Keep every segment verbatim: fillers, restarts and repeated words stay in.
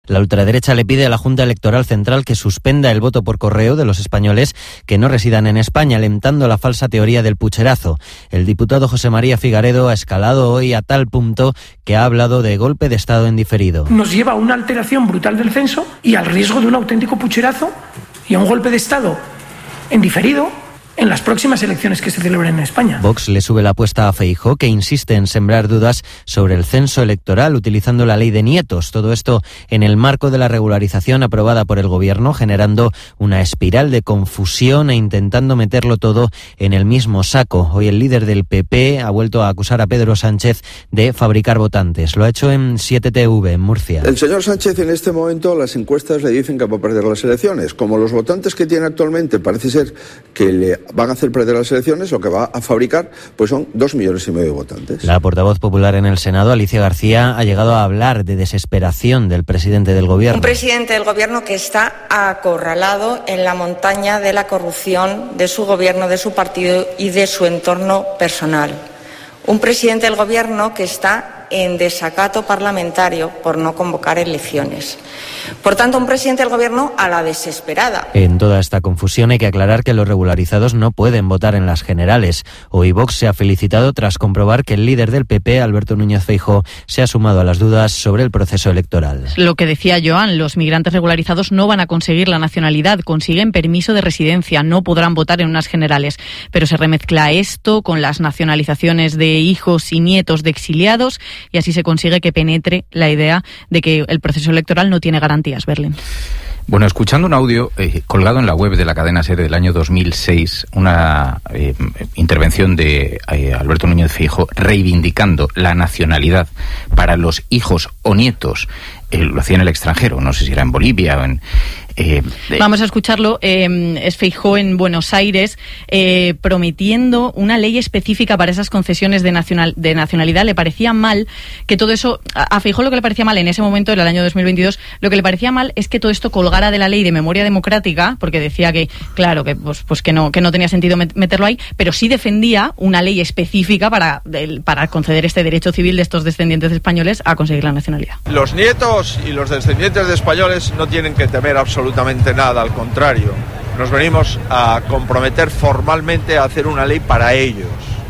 La ultraderecha le pide a la Junta Electoral Central que suspenda el voto por correo de los españoles que no residan en España, alentando la falsa teoría del pucherazo. El diputado José María Figaredo ha escalado hoy a tal punto que ha hablado de golpe de Estado en diferido. Nos lleva a una alteración brutal del censo y al riesgo de un auténtico pucherazo y a un golpe de Estado en diferido en las próximas elecciones que se celebren en España. Vox le sube la apuesta a Feijóo, que insiste en sembrar dudas sobre el censo electoral utilizando la ley de nietos. Todo esto en el marco de la regularización aprobada por el Gobierno, generando una espiral de confusión e intentando meterlo todo en el mismo saco. Hoy el líder del P P ha vuelto a acusar a Pedro Sánchez de fabricar votantes. Lo ha hecho en siete T V, en Murcia. El señor Sánchez en este momento las encuestas le dicen que va a perder las elecciones. Como los votantes que tiene actualmente parece ser que le van a hacer perder las elecciones, lo que va a fabricar pues son dos millones y medio de votantes. La portavoz popular en el Senado, Alicia García, ha llegado a hablar de desesperación del presidente del Gobierno. Un presidente del Gobierno que está acorralado en la montaña de la corrupción de su Gobierno, de su partido y de su entorno personal. Un presidente del Gobierno que está en desacato parlamentario por no convocar elecciones. Por tanto, un presidente del Gobierno a la desesperada. En toda esta confusión hay que aclarar que los regularizados no pueden votar en las generales. Hoy Vox se ha felicitado tras comprobar que el líder del P P, Alberto Núñez Feijóo, se ha sumado a las dudas sobre el proceso electoral. Lo que decía Joan, los migrantes regularizados no van a conseguir la nacionalidad, consiguen permiso de residencia, no podrán votar en unas generales. Pero se remezcla esto con las nacionalizaciones de hijos y nietos de exiliados y así se consigue que penetre la idea de que el proceso electoral no tiene garantías. Berlín. Bueno, escuchando un audio eh, colgado en la web de la cadena SER del año dos mil seis, una eh, intervención de eh, Alberto Núñez Feijóo reivindicando la nacionalidad para los hijos o nietos, eh, lo hacía en el extranjero, no sé si era en Bolivia o en... Eh, Vamos a escucharlo. Eh, es Feijóo en Buenos Aires eh, prometiendo una ley específica para esas concesiones de, nacional, de nacionalidad. Le parecía mal que todo eso, a, a Feijóo lo que le parecía mal en ese momento, en el año dos mil veintidós, lo que le parecía mal es que todo esto colgara de la ley de memoria democrática, porque decía que, claro, que pues, pues que no que no tenía sentido meterlo ahí, pero sí defendía una ley específica para, para conceder este derecho civil de estos descendientes de españoles a conseguir la nacionalidad. Los nietos y los descendientes de españoles no tienen que temer absolutamente absolutamente nada, al contrario, nos venimos a comprometer formalmente a hacer una ley para ellos,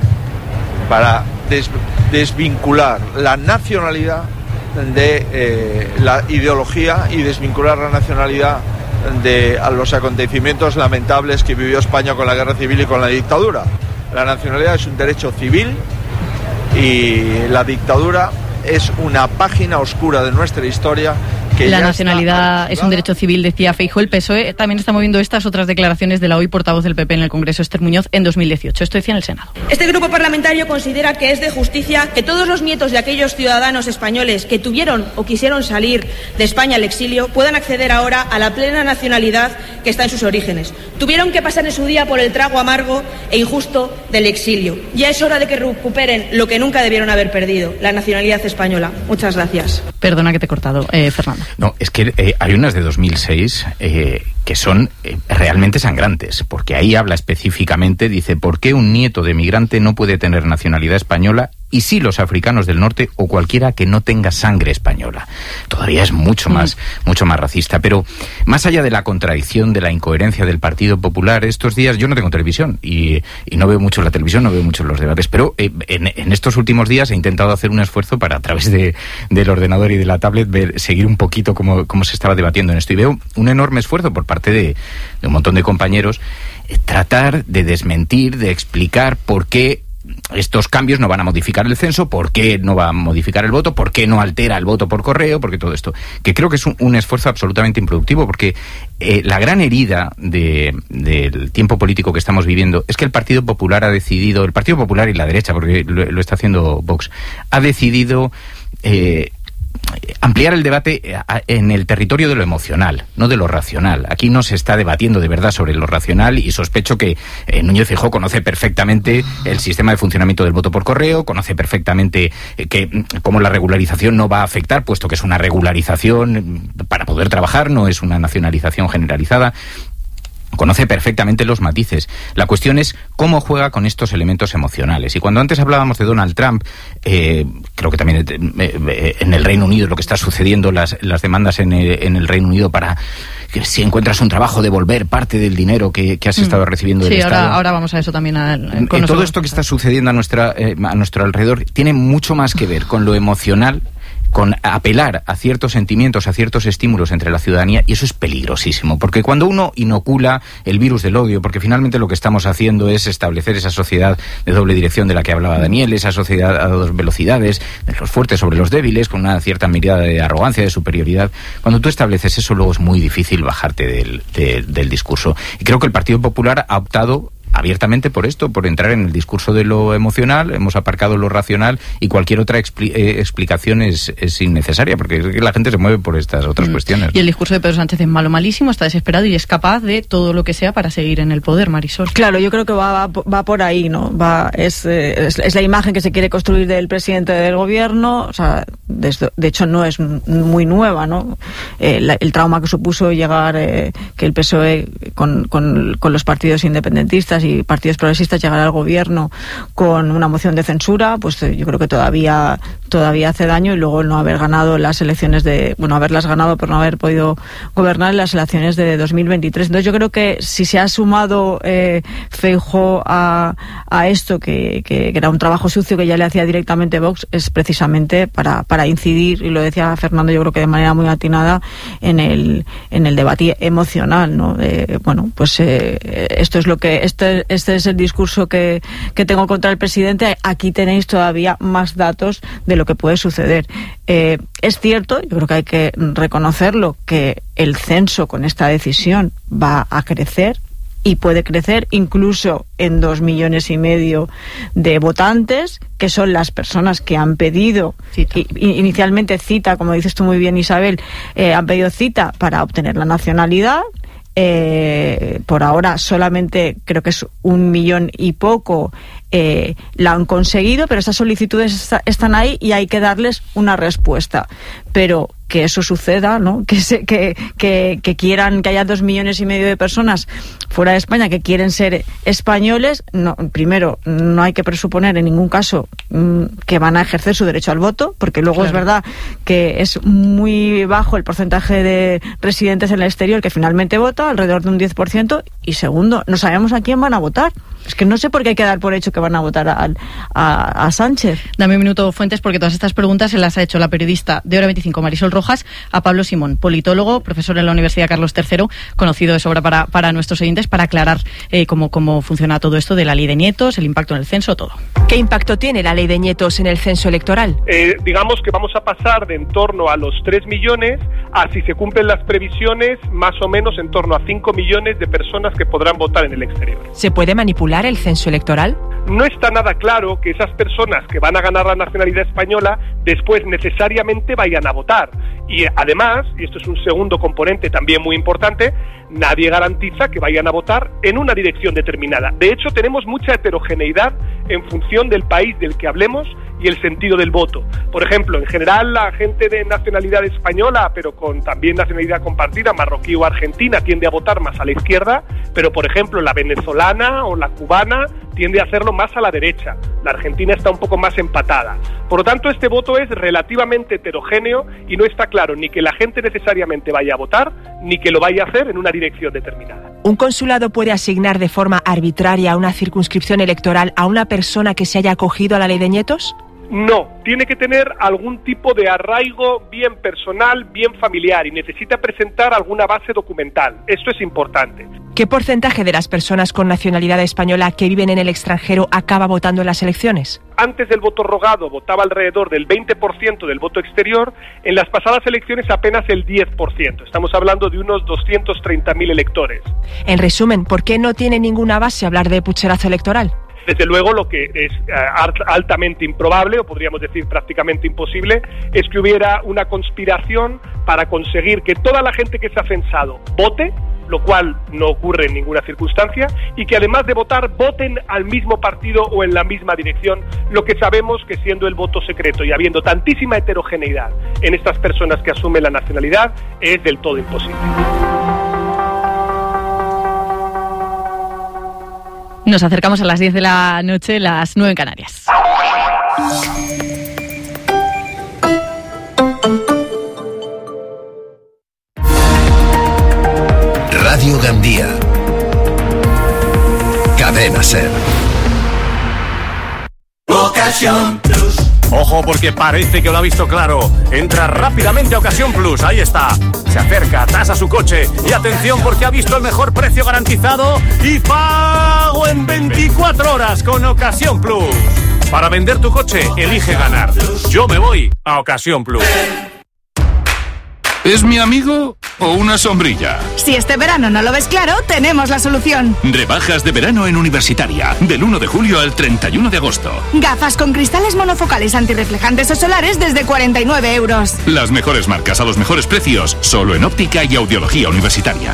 para des, desvincular la nacionalidad de eh, la ideología y desvincular la nacionalidad de a los acontecimientos lamentables que vivió España con la guerra civil y con la dictadura. La nacionalidad es un derecho civil y la dictadura es una página oscura de nuestra historia. La nacionalidad es un derecho civil, decía Feijóo. El P S O E también está moviendo estas otras declaraciones de la hoy portavoz del P P en el Congreso, Esther Muñoz, en dos mil dieciocho. Esto decía en el Senado. Este grupo parlamentario considera que es de justicia que todos los nietos de aquellos ciudadanos españoles que tuvieron o quisieron salir de España al exilio puedan acceder ahora a la plena nacionalidad que está en sus orígenes. Tuvieron que pasar en su día por el trago amargo e injusto del exilio. Ya es hora de que recuperen lo que nunca debieron haber perdido, la nacionalidad española. Muchas gracias. Perdona que te he cortado, eh, Fernando. No, es que eh, hay unas de dos mil seis eh, que son eh, realmente sangrantes, porque ahí habla específicamente, dice, ¿por qué un nieto de migrante no puede tener nacionalidad española y sí los africanos del norte o cualquiera que no tenga sangre española? Todavía es mucho más, mm. mucho más racista. Pero más allá de la contradicción, de la incoherencia del Partido Popular, estos días yo no tengo televisión y, y no veo mucho la televisión, no veo mucho los debates, pero eh, en, en estos últimos días he intentado hacer un esfuerzo para, a través de, del ordenador y de la tablet, ver, seguir un poquito cómo, cómo se estaba debatiendo en esto. Y veo un enorme esfuerzo por parte de, de un montón de compañeros eh, tratar de desmentir, de explicar por qué estos cambios no van a modificar el censo, por qué no va a modificar el voto, por qué no altera el voto por correo, porque todo esto, que creo que es un, un esfuerzo absolutamente improductivo, porque eh, la gran herida de, del tiempo político que estamos viviendo es que el Partido Popular ha decidido, el Partido Popular y la derecha, porque lo, lo está haciendo Vox, ha decidido eh, ampliar el debate en el territorio de lo emocional, no de lo racional. Aquí no se está debatiendo de verdad sobre lo racional y sospecho que eh, Núñez Feijóo conoce perfectamente el sistema de funcionamiento del voto por correo, conoce perfectamente eh, que cómo la regularización no va a afectar, puesto que es una regularización para poder trabajar, no es una nacionalización generalizada. conoce perfectamente los matices. La cuestión es cómo juega con estos elementos emocionales. Y cuando antes hablábamos de Donald Trump, eh, creo que también eh, en el Reino Unido, lo que está sucediendo, las, las demandas en el, en el Reino Unido para que si encuentras un trabajo, devolver parte del dinero que, que has mm. estado recibiendo del sí, Estado. Ahora, ahora vamos a eso también. Al, con todo esto que está sucediendo a, nuestra, eh, a nuestro alrededor tiene mucho más que ver con lo emocional, con apelar a ciertos sentimientos, a ciertos estímulos entre la ciudadanía, y eso es peligrosísimo, porque cuando uno inocula el virus del odio, porque finalmente lo que estamos haciendo es establecer esa sociedad de doble dirección de la que hablaba Daniel, esa sociedad a dos velocidades, de los fuertes sobre los débiles, con una cierta mirada de arrogancia, de superioridad. Cuando tú estableces eso, luego es muy difícil bajarte del, de, del discurso. Y creo que el Partido Popular ha optado abiertamente por esto, por entrar en el discurso de lo emocional. Hemos aparcado lo racional y cualquier otra expli- eh, explicación es, es innecesaria, porque es que la gente se mueve por estas otras mm. cuestiones. Y el discurso de Pedro Sánchez es malo, malísimo, está desesperado y es capaz de todo lo que sea para seguir en el poder, Marisol. Claro, yo creo que va, va, va por ahí, ¿no? Va, es, es, es la imagen que se quiere construir del presidente del gobierno, o sea, desde, de hecho no es muy nueva, ¿no? Eh, la, el trauma que supuso llegar, eh, que el P S O E con, con, con los partidos independentistas y partidos progresistas llegar al gobierno con una moción de censura, pues eh, yo creo que todavía todavía hace daño, y luego el no haber ganado las elecciones de, bueno, haberlas ganado pero no haber podido gobernar en las elecciones de dos mil veintitrés. Entonces yo creo que si se ha sumado eh, Feijóo a, a esto, que, que, que era un trabajo sucio que ya le hacía directamente Vox, es precisamente para, para incidir, y lo decía Fernando yo creo que de manera muy atinada, en el, en el debate emocional, ¿no? Eh, bueno, pues eh, esto es lo que, este Este es el discurso que, que tengo contra el presidente. Aquí tenéis todavía más datos de lo que puede suceder. Eh, es cierto, yo creo que hay que reconocerlo, que el censo con esta decisión va a crecer, y puede crecer incluso en dos millones y medio de votantes, que son las personas que han pedido cita. I, inicialmente cita, como dices tú muy bien, Isabel, eh, han pedido cita para obtener la nacionalidad. Eh, por ahora solamente creo que es un millón y poco eh, la han conseguido, pero esas solicitudes está, están ahí y hay que darles una respuesta. Pero que eso suceda, ¿no? Que, se, que, que, que quieran, que haya dos millones y medio de personas fuera de España que quieren ser españoles, no, primero, no hay que presuponer en ningún caso mmm, que van a ejercer su derecho al voto, porque luego claro. Es verdad que es muy bajo el porcentaje de residentes en el exterior que finalmente vota, alrededor de un diez por ciento, y segundo, no sabemos a quién van a votar. Es que no sé por qué hay que dar por hecho que van a votar a, a, a Sánchez. Dame un minuto, Fuentes, porque todas estas preguntas se las ha hecho la periodista de Hora veinticinco, Marisol Rojas, a Pablo Simón, politólogo, profesor en la Universidad Carlos tercero, conocido de sobra para, para nuestros oyentes, para aclarar eh, cómo, cómo funciona todo esto de la ley de nietos, el impacto en el censo, todo. ¿Qué impacto tiene la ley de nietos en el censo electoral? Eh, digamos que vamos a pasar de en torno a los tres millones a, si se cumplen las previsiones, más o menos en torno a cinco millones de personas que podrán votar en el exterior. ¿Se puede manipular el censo electoral? No está nada claro que esas personas que van a ganar la nacionalidad española después necesariamente vayan a votar. Y además, y esto es un segundo componente también muy importante, nadie garantiza que vayan a votar en una dirección determinada. De hecho, tenemos mucha heterogeneidad en función del país del que hablemos y el sentido del voto. Por ejemplo, en general la gente de nacionalidad española, pero con también nacionalidad compartida, marroquí o argentina, tiende a votar más a la izquierda, pero por ejemplo la venezolana o la cubana tiende a hacerlo más a la derecha. La argentina está un poco más empatada. Por lo tanto, este voto es relativamente heterogéneo y no está claro ni que la gente necesariamente vaya a votar, ni que lo vaya a hacer en una dirección determinada. ¿Un consulado puede asignar de forma arbitraria una circunscripción electoral a una persona que se haya acogido a la ley de nietos? No, tiene que tener algún tipo de arraigo bien personal, bien familiar, y necesita presentar alguna base documental. Esto es importante. ¿Qué porcentaje de las personas con nacionalidad española que viven en el extranjero acaba votando en las elecciones? Antes del voto rogado votaba alrededor del veinte por ciento del voto exterior, en las pasadas elecciones apenas el diez por ciento. Estamos hablando de unos doscientos treinta mil electores. En resumen, ¿por qué no tiene ninguna base hablar de pucherazo electoral? Desde luego, lo que es uh, altamente improbable, o podríamos decir prácticamente imposible, es que hubiera una conspiración para conseguir que toda la gente que se ha censado vote, lo cual no ocurre en ninguna circunstancia, y que además de votar, voten al mismo partido o en la misma dirección, lo que sabemos que, siendo el voto secreto y habiendo tantísima heterogeneidad en estas personas que asumen la nacionalidad, es del todo imposible. Nos acercamos a las diez de la noche, las nueve en Canarias. Radio Gandía. Cadena SER. Ocasión Plus. Ojo, porque parece que lo ha visto claro. Entra rápidamente a Ocasión Plus, ahí está. Se acerca, tasa su coche y atención porque ha visto el mejor precio garantizado y pago en veinticuatro horas con Ocasión Plus. Para vender tu coche, elige ganar. Yo me voy a Ocasión Plus. ¿Es mi amigo o una sombrilla? Si este verano no lo ves claro, tenemos la solución. Rebajas de verano en Universitaria, del uno de julio al treinta y uno de agosto. Gafas con cristales monofocales antirreflejantes o solares desde cuarenta y nueve euros. Las mejores marcas a los mejores precios, solo en óptica y audiología universitaria.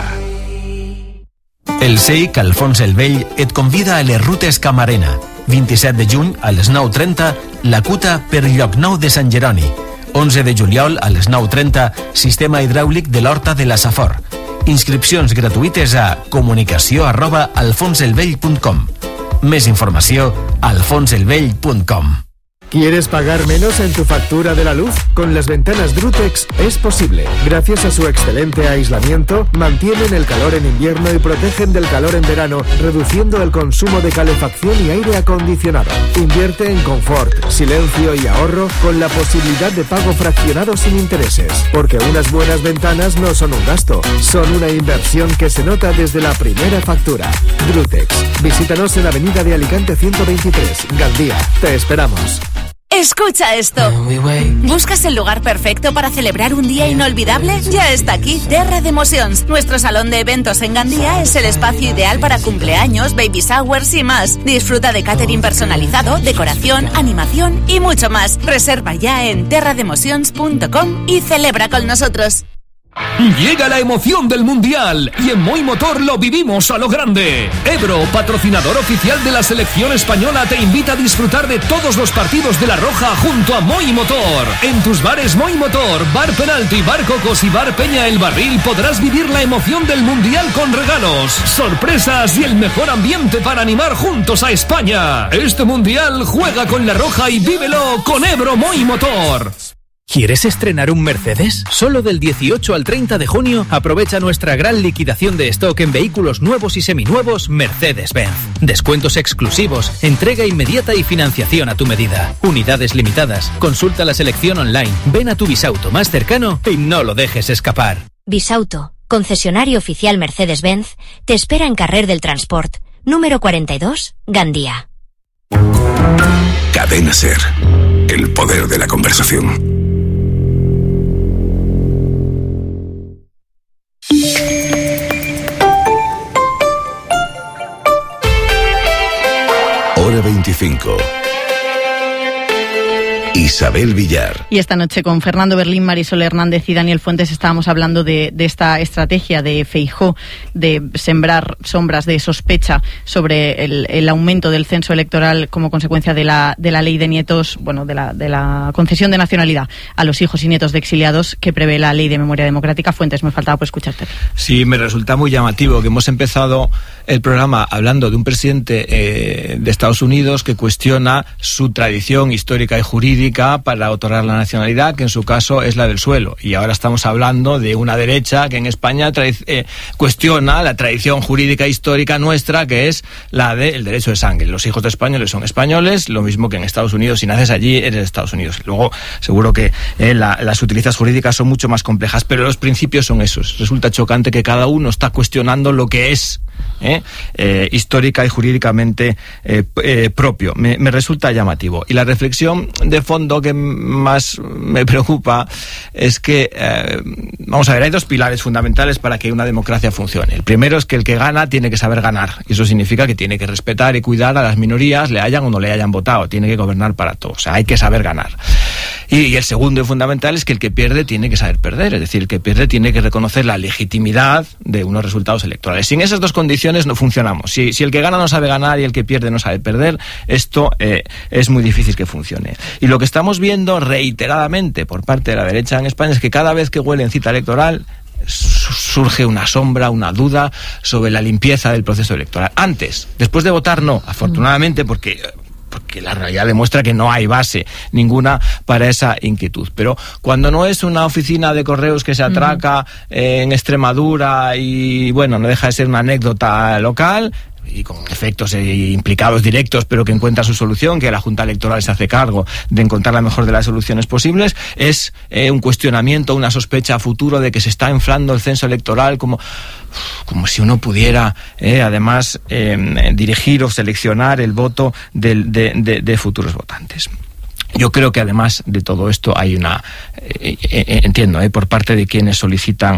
El S E I C Alfons el Vell et convida a les rutes Camarena. vint-i-set de juny a les nou trenta, la cuta per Llocnou de Sant Jeroni. onze de juliol a les nou trenta, sistema hidràulic de l'Horta de la Safor. Inscripcions gratuïtes a comunicació arroba alfonselvell punt com. Més informació a alfonselvell punt com. ¿Quieres pagar menos en tu factura de la luz? Con las ventanas Drutex es posible. Gracias a su excelente aislamiento, mantienen el calor en invierno y protegen del calor en verano, reduciendo el consumo de calefacción y aire acondicionado. Invierte en confort, silencio y ahorro con la posibilidad de pago fraccionado sin intereses. Porque unas buenas ventanas no son un gasto, son una inversión que se nota desde la primera factura. Drutex. Visítanos en Avenida de Alicante ciento veintitrés, Gandía. Te esperamos. Escucha esto. ¿Buscas el lugar perfecto para celebrar un día inolvidable? Ya está aquí, Terra de Emocions. Nuestro salón de eventos en Gandía es el espacio ideal para cumpleaños, baby showers y más. Disfruta de catering personalizado, decoración, animación y mucho más. Reserva ya en terra de emocions punto com y celebra con nosotros. Llega la emoción del Mundial y en Moi Motor lo vivimos a lo grande. Ebro, patrocinador oficial de la selección española, te invita a disfrutar de todos los partidos de La Roja junto a Moi Motor. En tus bares Moi Motor, Bar Penalti, Bar Cocos y Bar Peña El Barril podrás vivir la emoción del Mundial con regalos, sorpresas y el mejor ambiente para animar juntos a España. Este Mundial juega con La Roja y vívelo con Ebro Moi Motor. ¿Quieres estrenar un Mercedes? Solo del dieciocho al treinta de junio aprovecha nuestra gran liquidación de stock en vehículos nuevos y seminuevos Mercedes-Benz. Descuentos exclusivos, entrega inmediata y financiación a tu medida. Unidades limitadas. Consulta la selección online. Ven a tu Bisauto más cercano y no lo dejes escapar. Bisauto, concesionario oficial Mercedes-Benz, te espera en Carrer del Transport, número cuarenta y dos, Gandía. Cadena SER. El poder de la conversación. Hora veinticinco. Isabel Villar. Y esta noche con Fernando Berlín, Marisol Hernández y Daniel Fuentes estábamos hablando de, de esta estrategia de Feijóo de sembrar sombras de sospecha sobre el, el aumento del censo electoral como consecuencia de la, de la ley de nietos, bueno, de la, de la concesión de nacionalidad a los hijos y nietos de exiliados que prevé la ley de memoria democrática. Fuentes, me faltaba por escucharte. Sí, me resulta muy llamativo que hemos empezado el programa hablando de un presidente eh, de Estados Unidos que cuestiona su tradición histórica y jurídica para otorgar la nacionalidad, que en su caso es la del suelo. Y ahora estamos hablando de una derecha que en España eh, cuestiona la tradición jurídica histórica nuestra, que es la del derecho de sangre. Los hijos de españoles son españoles, lo mismo que en Estados Unidos. Si naces allí, eres de Estados Unidos. Luego, seguro que eh, la, las utilizas jurídicas son mucho más complejas, pero los principios son esos. Resulta chocante que cada uno está cuestionando lo que es Eh, eh, histórica y jurídicamente eh, eh, propio. Me, me resulta llamativo. Y la reflexión de fondo que más me preocupa es que, eh, vamos a ver, hay dos pilares fundamentales para que una democracia funcione. El primero es que el que gana tiene que saber ganar. Y eso significa que tiene que respetar y cuidar a las minorías, le hayan o no le hayan votado. Tiene que gobernar para todos. O sea, hay que saber ganar. Y, y el segundo y fundamental es que el que pierde tiene que saber perder. Es decir, el que pierde tiene que reconocer la legitimidad de unos resultados electorales. Sin esas dos condiciones no funcionamos. Si, si el que gana no sabe ganar y el que pierde no sabe perder, esto eh, es muy difícil que funcione. Y lo que estamos viendo reiteradamente por parte de la derecha en España es que cada vez que huelen cita electoral surge una sombra, una duda sobre la limpieza del proceso electoral. Antes, después de votar, no, afortunadamente, porque... porque la realidad demuestra que no hay base ninguna para esa inquietud. Pero cuando no es una oficina de correos que se atraca uh-huh. eh, en Extremadura y, bueno, no deja de ser una anécdota local y con efectos eh, implicados directos, pero que encuentra su solución, que la Junta Electoral se hace cargo de encontrar la mejor de las soluciones posibles, es eh, un cuestionamiento, una sospecha a futuro de que se está inflando el censo electoral como, como si uno pudiera, eh, además, eh, dirigir o seleccionar el voto de, de, de, de futuros votantes. Yo creo que además de todo esto hay una, eh, eh, entiendo, eh, por parte de quienes solicitan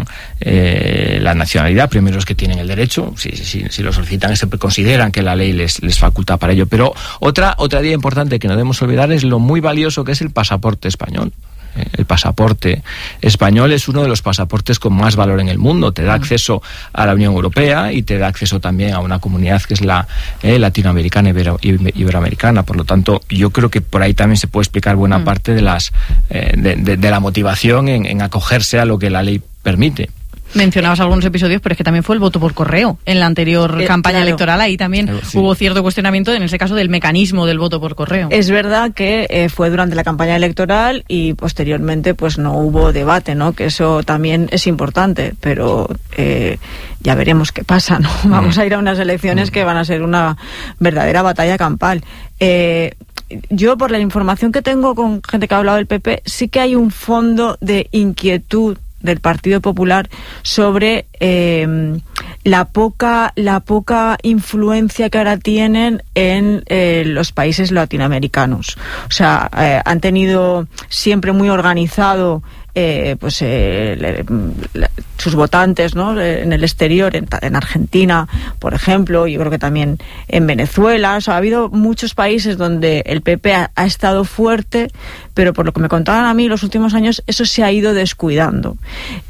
eh, la nacionalidad, primero los que tienen el derecho, si, si, si lo solicitan, se consideran que la ley les, les faculta para ello. Pero otra, otra idea importante que no debemos olvidar es lo muy valioso que es el pasaporte español. El pasaporte español es uno de los pasaportes con más valor en el mundo. Te da acceso a la Unión Europea y te da acceso también a una comunidad que es la eh, latinoamericana y ibero, iberoamericana. Por lo tanto, yo creo que por ahí también se puede explicar buena mm. parte de las eh, de, de, de la motivación en, en acogerse a lo que la ley permite. Mencionabas algunos episodios, pero es que también fue el voto por correo en la anterior eh, campaña claro. electoral. Ahí también eh, sí. hubo cierto cuestionamiento, en ese caso, del mecanismo del voto por correo. Es verdad que eh, fue durante la campaña electoral y posteriormente pues no hubo debate, ¿no? Que eso también es importante, pero eh, ya veremos qué pasa, ¿no? Vamos mm. a ir a unas elecciones mm. que van a ser una verdadera batalla campal. Eh, yo, por la información que tengo con gente que ha hablado del P P, sí que hay un fondo de inquietud del Partido Popular sobre eh, la poca la poca influencia que ahora tienen en eh, los países latinoamericanos. O sea, eh, han tenido siempre muy organizado eh, pues eh, le, le, sus votantes, ¿no? En el exterior, en, en Argentina, por ejemplo, yo creo que también en Venezuela. O sea, ha habido muchos países donde el P P ha, ha estado fuerte, pero por lo que me contaban a mí los últimos años, eso se ha ido descuidando.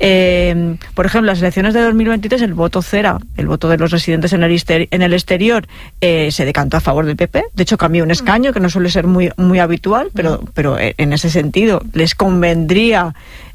Eh, por ejemplo, las elecciones de dos mil veintitrés, el voto cera, el voto de los residentes en el, exter- en el exterior, eh, se decantó a favor del P P. De hecho, cambió un escaño, que no suele ser muy, muy habitual, pero, pero en ese sentido les convendría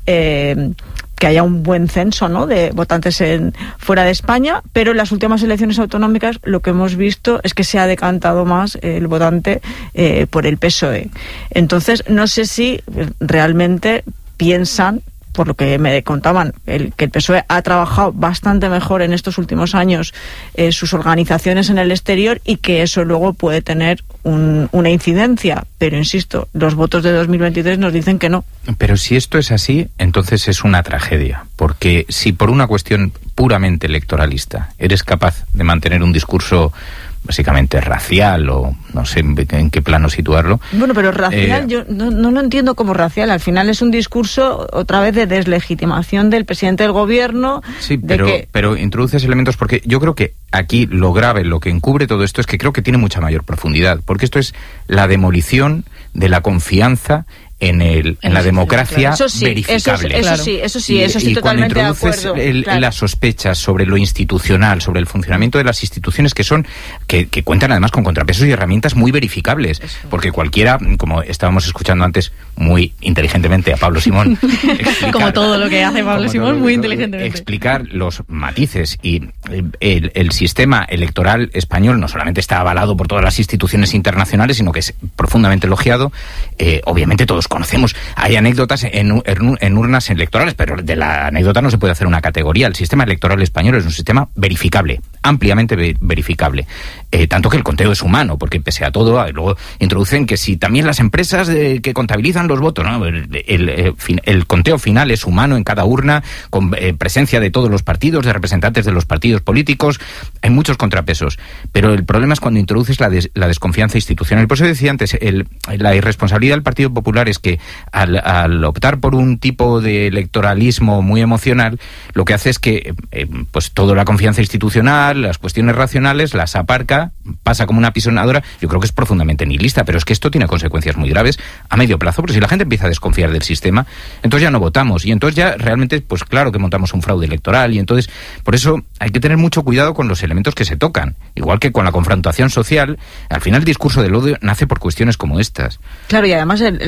eh, que haya un buen censo, ¿no?, de votantes en, fuera de España, pero en las últimas elecciones autonómicas lo que hemos visto es que se ha decantado más el votante eh, por el P S O E. Entonces, no sé si realmente piensan, por lo que me contaban, el, que el P S O E ha trabajado bastante mejor en estos últimos años eh, sus organizaciones en el exterior y que eso luego puede tener un, una incidencia. Pero, insisto, los votos de dos mil veintitrés nos dicen que no. Pero si esto es así, entonces es una tragedia. Porque si por una cuestión puramente electoralista eres capaz de mantener un discurso básicamente racial, o no sé en, en qué plano situarlo. Bueno, pero racial, eh, yo no, no lo entiendo como racial. Al final es un discurso, otra vez, de deslegitimación del presidente del gobierno. Sí, de pero, que... pero introduces elementos, porque yo creo que aquí lo grave, lo que encubre todo esto, es que creo que tiene mucha mayor profundidad, porque esto es la demolición de la confianza en el en la democracia eso sí, verificable. Eso, eso sí, eso sí, eso estoy totalmente de acuerdo. Y cuando introduces claro. las sospechas sobre lo institucional, sobre el funcionamiento de las instituciones, que son que, que cuentan además con contrapesos y herramientas muy verificables, eso. Porque cualquiera, como estábamos escuchando antes muy inteligentemente a Pablo Simón, como todo lo que hace Pablo Simón, muy inteligentemente, explicar los matices, y el, el sistema electoral español no solamente está avalado por todas las instituciones internacionales, sino que es profundamente elogiado. Eh, obviamente todos conocemos, hay anécdotas en, en urnas electorales, pero de la anécdota no se puede hacer una categoría. El sistema electoral español es un sistema verificable, ampliamente ve- verificable. Eh, tanto que el conteo es humano, porque pese a todo, luego introducen que si también las empresas eh, que contabilizan los votos, ¿no? el, el, el, el conteo final es humano en cada urna, con eh, presencia de todos los partidos, de representantes de los partidos políticos. Hay muchos contrapesos, pero el problema es cuando introduces la, des, la desconfianza institucional. Por eso decía antes, el, la irresponsabilidad del Partido Popular es que al, al optar por un tipo de electoralismo muy emocional, lo que hace es que eh, pues toda la confianza institucional, las cuestiones racionales, las aparca, pasa como una pisonadora. Yo creo que es profundamente nihilista, pero es que esto tiene consecuencias muy graves a medio plazo, porque si la gente empieza a desconfiar del sistema, entonces ya no votamos, y entonces ya realmente, pues claro que montamos un fraude electoral, y entonces por eso hay que tener mucho cuidado con los elementos que se tocan, igual que con la confrontación social. Al final el discurso del odio nace por cuestiones como estas. Claro, y además el, el, el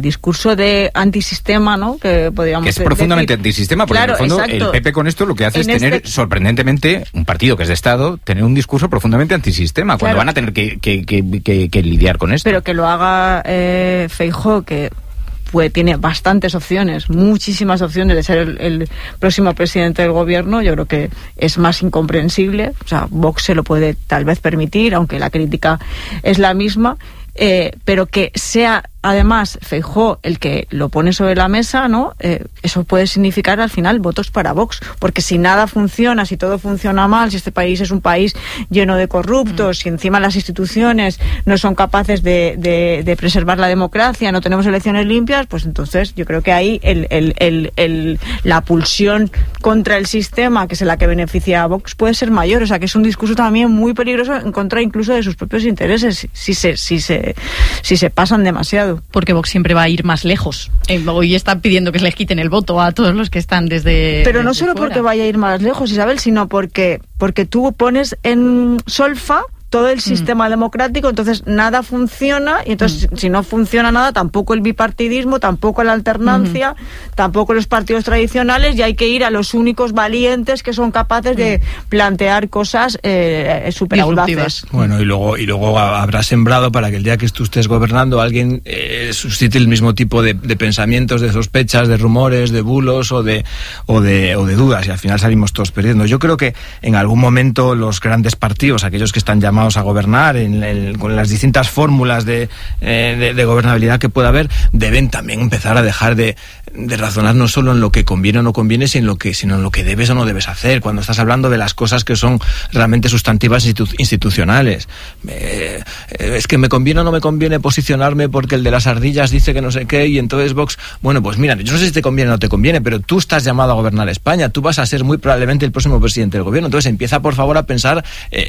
el discurso de antisistema, ¿no? Que podríamos que es decir. profundamente antisistema, porque claro, en el fondo exacto. el P P con esto lo que hace en es tener, este... sorprendentemente, un partido que es de Estado, tener un discurso profundamente antisistema, cuando claro. van a tener que, que, que, que, que lidiar con esto. Pero que lo haga eh, Feijóo, que pues tiene bastantes opciones, muchísimas opciones de ser el, el próximo presidente del gobierno, yo creo que es más incomprensible. O sea, Vox se lo puede tal vez permitir, aunque la crítica es la misma, eh, pero que sea además Feijóo el que lo pone sobre la mesa, ¿no? Eh, eso puede significar al final votos para Vox, porque si nada funciona, si todo funciona mal, si este país es un país lleno de corruptos, mm. si encima las instituciones no son capaces de, de, de preservar la democracia, no tenemos elecciones limpias, pues entonces yo creo que ahí el, el, el, el, la pulsión contra el sistema, que es la que beneficia a Vox, puede ser mayor. O sea, que es un discurso también muy peligroso en contra incluso de sus propios intereses, si se, si se, si se pasan demasiado. Porque Vox siempre va a ir más lejos. Eh, hoy están pidiendo que les quiten el voto a todos los que están desde Pero no desde solo fuera. Porque vaya a ir más lejos, Isabel, sino porque, porque tú pones en solfa todo el sistema mm. democrático, entonces nada funciona, y entonces mm. si no funciona nada, tampoco el bipartidismo, tampoco la alternancia, mm. tampoco los partidos tradicionales, y hay que ir a los únicos valientes que son capaces mm. de plantear cosas eh, súper audaces. Bueno, y luego y luego habrá sembrado para que el día que tú estés gobernando alguien eh, suscite el mismo tipo de, de pensamientos, de sospechas, de rumores, de bulos o de, o de o de dudas, y al final salimos todos perdiendo. Yo creo que en algún momento los grandes partidos, aquellos que están llamados a gobernar en el, con las distintas fórmulas de, eh, de, de gobernabilidad que pueda haber, deben también empezar a dejar de, de razonar no solo en lo que conviene o no conviene, sino en lo que, sino en lo que debes o no debes hacer, cuando estás hablando de las cosas que son realmente sustantivas institu- institucionales. Eh, es que me conviene o no me conviene posicionarme porque el de las ardillas dice que no sé qué, y entonces Vox, bueno, pues mira, yo no sé si te conviene o no te conviene, pero tú estás llamado a gobernar España, tú vas a ser muy probablemente el próximo presidente del gobierno, entonces empieza por favor a pensar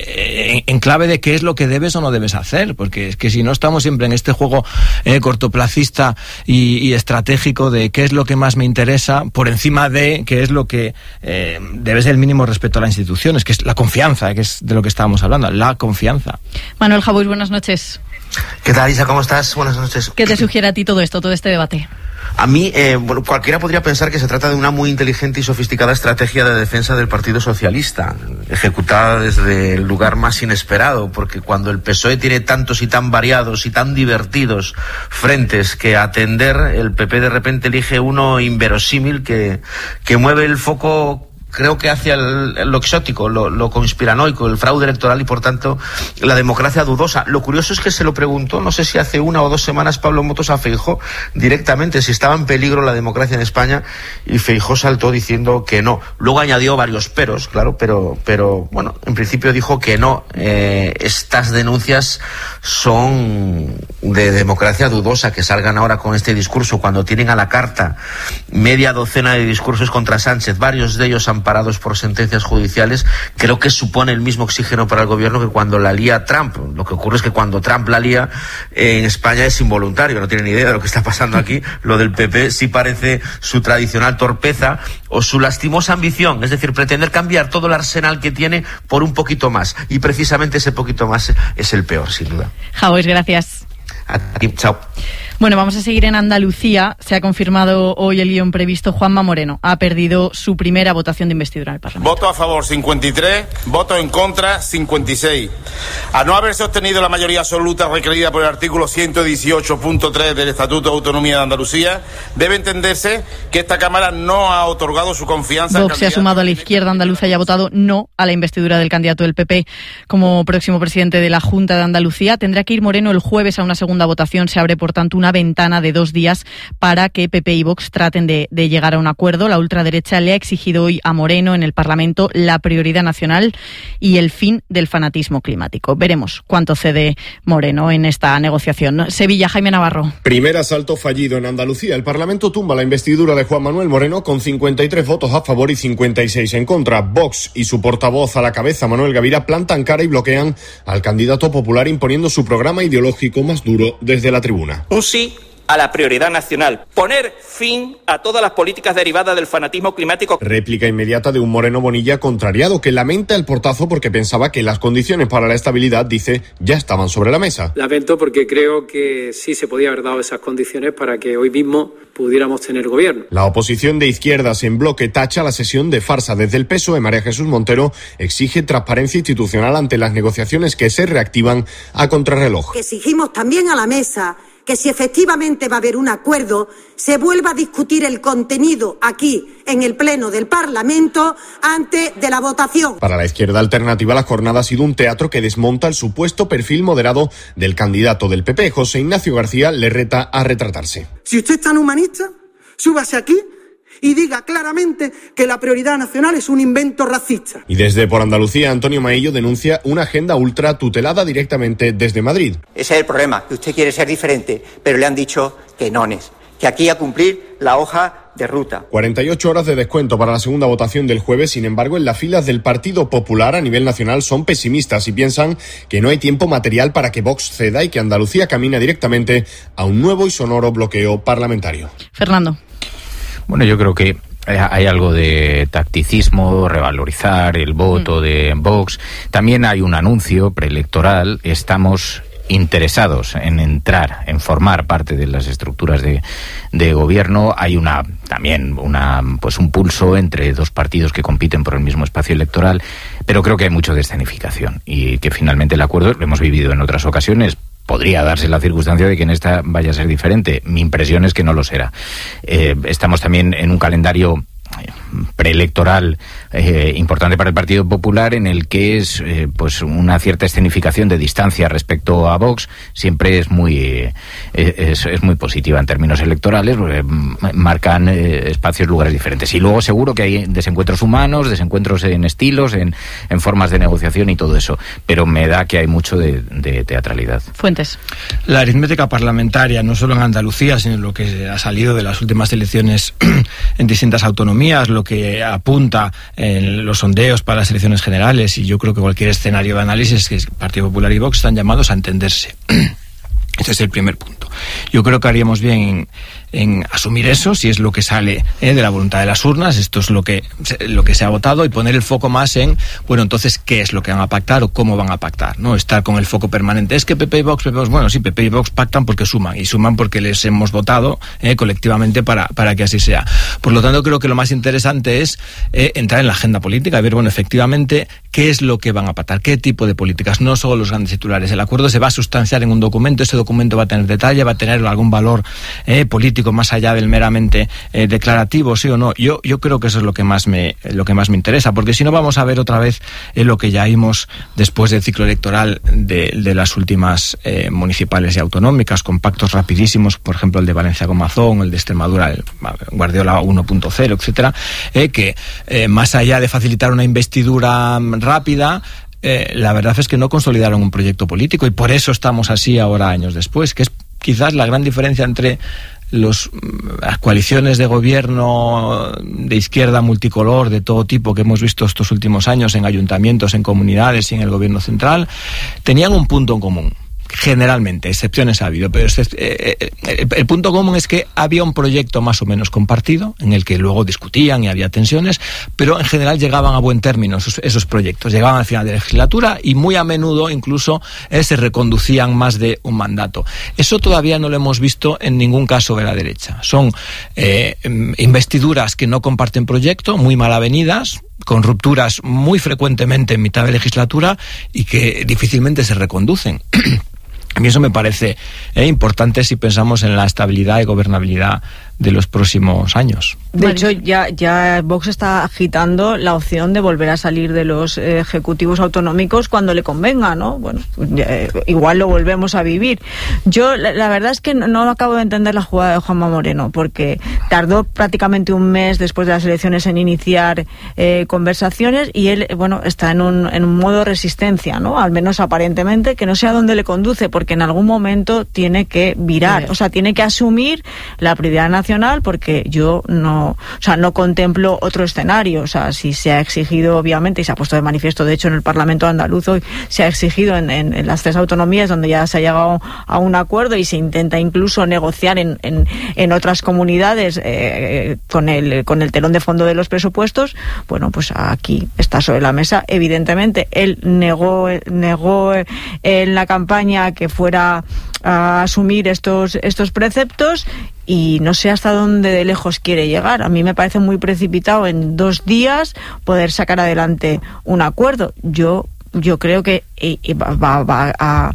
eh, en, en clave de qué es lo que debes o no debes hacer, porque es que si no estamos siempre en este juego eh, cortoplacista y, y estratégico de qué es lo que más me interesa, por encima de qué es lo que eh, debe ser el mínimo respeto a las instituciones, que es la confianza, que es de lo que estábamos hablando, la confianza. Manuel Jabús, buenas noches. ¿Qué tal, Isa? ¿Cómo estás? Buenas noches. ¿Qué te sugiere a ti todo esto, todo este debate? A mí, eh, bueno, cualquiera podría pensar que se trata de una muy inteligente y sofisticada estrategia de defensa del Partido Socialista, ejecutada desde el lugar más inesperado, porque cuando el P S O E tiene tantos y tan variados y tan divertidos frentes que atender, el P P de repente elige uno inverosímil que, que mueve el foco, creo que hacia el, lo exótico, lo, lo conspiranoico, el fraude electoral y, por tanto, la democracia dudosa. Lo curioso es que se lo preguntó, no sé si hace una o dos semanas, Pablo Motos a Feijóo directamente, si estaba en peligro la democracia en España, y Feijóo saltó diciendo que no. Luego añadió varios peros, claro, pero, pero bueno, en principio dijo que no. Eh, estas denuncias son de democracia dudosa, que salgan ahora con este discurso cuando tienen a la carta media docena de discursos contra Sánchez, varios de ellos han parados por sentencias judiciales. Creo que supone el mismo oxígeno para el gobierno que cuando la lía Trump. Lo que ocurre es que cuando Trump la lía eh, en España es involuntario, no tienen ni idea de lo que está pasando aquí. Lo del P P sí parece su tradicional torpeza o su lastimosa ambición, es decir, pretender cambiar todo el arsenal que tiene por un poquito más, y precisamente ese poquito más es el peor, sin duda. Javois, gracias. A ti, chao. Bueno, vamos a seguir en Andalucía. Se ha confirmado hoy el guión previsto. Juanma Moreno ha perdido su primera votación de investidura en el Parlamento. Voto a favor cincuenta y tres, voto en contra cincuenta y seis. A no haberse obtenido la mayoría absoluta requerida por el artículo ciento dieciocho punto tres del Estatuto de Autonomía de Andalucía, debe entenderse que esta Cámara no ha otorgado su confianza. Vox se ha sumado a la izquierda andaluza y ha votado no a la investidura del candidato del P P como próximo presidente de la Junta de Andalucía. Tendrá que ir Moreno el jueves a una segunda votación. Se abre, por tanto, una ventana de dos días para que P P y Vox traten de, de llegar a un acuerdo. La ultraderecha le ha exigido hoy a Moreno en el Parlamento la prioridad nacional y el fin del fanatismo climático. Veremos cuánto cede Moreno en esta negociación. Sevilla, Jaime Navarro. Primer asalto fallido en Andalucía. El Parlamento tumba la investidura de Juan Manuel Moreno con cincuenta y tres votos a favor y cincuenta y seis en contra. Vox y su portavoz a la cabeza, Manuel Gavira, plantan cara y bloquean al candidato popular imponiendo su programa ideológico más duro desde la tribuna. Un sí a la prioridad nacional, poner fin a todas las políticas derivadas del fanatismo climático. Réplica inmediata de un Moreno Bonilla contrariado que lamenta el portazo porque pensaba que las condiciones para la estabilidad, dice, ya estaban sobre la mesa. Lamento porque creo que sí se podía haber dado esas condiciones para que hoy mismo pudiéramos tener gobierno. La oposición de izquierdas en bloque tacha la sesión de farsa. Desde el P S O E, María Jesús Montero exige transparencia institucional ante las negociaciones que se reactivan a contrarreloj. Exigimos también a la mesa que si efectivamente va a haber un acuerdo, se vuelva a discutir el contenido aquí, en el Pleno del Parlamento, antes de la votación. Para la izquierda alternativa, la jornada ha sido un teatro que desmonta el supuesto perfil moderado del candidato del P P. José Ignacio García le reta a retratarse. Si usted es tan humanista, súbase aquí y diga claramente que la prioridad nacional es un invento racista. Y desde Por Andalucía, Antonio Maillo denuncia una agenda ultra tutelada directamente desde Madrid. Ese es el problema, que usted quiere ser diferente, pero le han dicho que no es, que aquí a cumplir la hoja de ruta. cuarenta y ocho horas de descuento para la segunda votación del jueves. Sin embargo, en las filas del Partido Popular a nivel nacional son pesimistas y piensan que no hay tiempo material para que Vox ceda y que Andalucía camina directamente a un nuevo y sonoro bloqueo parlamentario. Fernando. Bueno, yo creo que hay algo de tacticismo, revalorizar el voto mm. de Vox. También hay un anuncio preelectoral. Estamos interesados en entrar, en formar parte de las estructuras de, de gobierno. Hay una también una pues un pulso entre dos partidos que compiten por el mismo espacio electoral, pero creo que hay mucho de escenificación y que finalmente el acuerdo, lo hemos vivido en otras ocasiones, podría darse la circunstancia de que en esta vaya a ser diferente. Mi impresión es que no lo será. Eh, estamos también en un calendario preelectoral eh, importante para el Partido Popular, en el que es eh, pues una cierta escenificación de distancia respecto a Vox. Siempre es muy eh, es, es muy positiva en términos electorales, eh, marcan eh, espacios, lugares diferentes. Y luego seguro que hay desencuentros humanos, desencuentros en estilos, en, en formas de negociación y todo eso, pero me da que hay mucho de, de teatralidad. Fuentes. La aritmética parlamentaria, no solo en Andalucía, sino lo que ha salido de las últimas elecciones en distintas autonomías, lo que apunta en los sondeos para las elecciones generales, y yo creo que cualquier escenario de análisis es que el Partido Popular y Vox están llamados a entenderse. Este es el primer punto. Yo creo que haríamos bien en, en asumir eso, si es lo que sale eh, de la voluntad de las urnas. Esto es lo que, lo que se ha votado, y poner el foco más en, bueno, entonces, ¿qué es lo que van a pactar o cómo van a pactar? No estar con el foco permanente. Es que P P y Vox, P P y Vox, bueno, sí, P P y Vox pactan porque suman, y suman porque les hemos votado eh, colectivamente para, para que así sea. Por lo tanto, creo que lo más interesante es eh, entrar en la agenda política y ver, bueno, efectivamente, qué es lo que van a pactar, qué tipo de políticas, no solo los grandes titulares. El acuerdo se va a sustanciar en un documento, ese documento va a tener detalle, va a tener algún valor eh, político más allá del meramente eh, declarativo, sí o no. Yo yo creo que eso es lo que más me lo que más me interesa, porque si no vamos a ver otra vez eh, lo que ya vimos después del ciclo electoral de, de las últimas eh, municipales y autonómicas, con pactos rapidísimos, por ejemplo el de Valencia con Mazón, el de Extremadura, el Guardiola uno punto cero, etcétera, eh, que eh, más allá de facilitar una investidura rápida, Eh, la verdad es que no consolidaron un proyecto político, y por eso estamos así ahora, años después, que es quizás la gran diferencia entre los, las coaliciones de gobierno de izquierda multicolor de todo tipo que hemos visto estos últimos años en ayuntamientos, en comunidades y en el gobierno central. Tenían un punto en común. Generalmente, excepciones ha habido, pero este, eh, el, el punto común es que había un proyecto más o menos compartido, en el que luego discutían y había tensiones, pero en general llegaban a buen término esos, esos proyectos, llegaban al final de la legislatura, y muy a menudo incluso eh, se reconducían más de un mandato. Eso todavía no lo hemos visto en ningún caso de la derecha. Son eh, investiduras que no comparten proyecto, muy mal avenidas, con rupturas muy frecuentemente en mitad de legislatura y que difícilmente se reconducen. A mí eso me parece eh, importante si pensamos en la estabilidad y gobernabilidad de los próximos años. De hecho, ya, ya Vox está agitando la opción de volver a salir de los eh, ejecutivos autonómicos cuando le convenga, ¿no? Bueno, ya, eh, igual lo volvemos a vivir. Yo, la, la verdad es que no, no acabo de entender la jugada de Juanma Moreno, porque tardó prácticamente un mes después de las elecciones en iniciar eh, conversaciones, y él, bueno, está en un, en un modo resistencia, ¿no? Al menos aparentemente, que no sé a dónde le conduce, porque porque en algún momento tiene que virar, o sea, tiene que asumir la prioridad nacional, porque yo no, o sea, no contemplo otro escenario. O sea, si se ha exigido, obviamente, y se ha puesto de manifiesto, de hecho, en el Parlamento andaluz hoy se ha exigido en, en, en las tres autonomías donde ya se ha llegado a un acuerdo y se intenta incluso negociar en, en, en otras comunidades eh, con el con el telón de fondo de los presupuestos. Bueno, pues aquí está sobre la mesa. Evidentemente, él negó, negó en la campaña que fuera a asumir estos, estos preceptos, y no sé hasta dónde de lejos quiere llegar. A mí me parece muy precipitado en dos días poder sacar adelante un acuerdo. Yo yo creo que va, va a,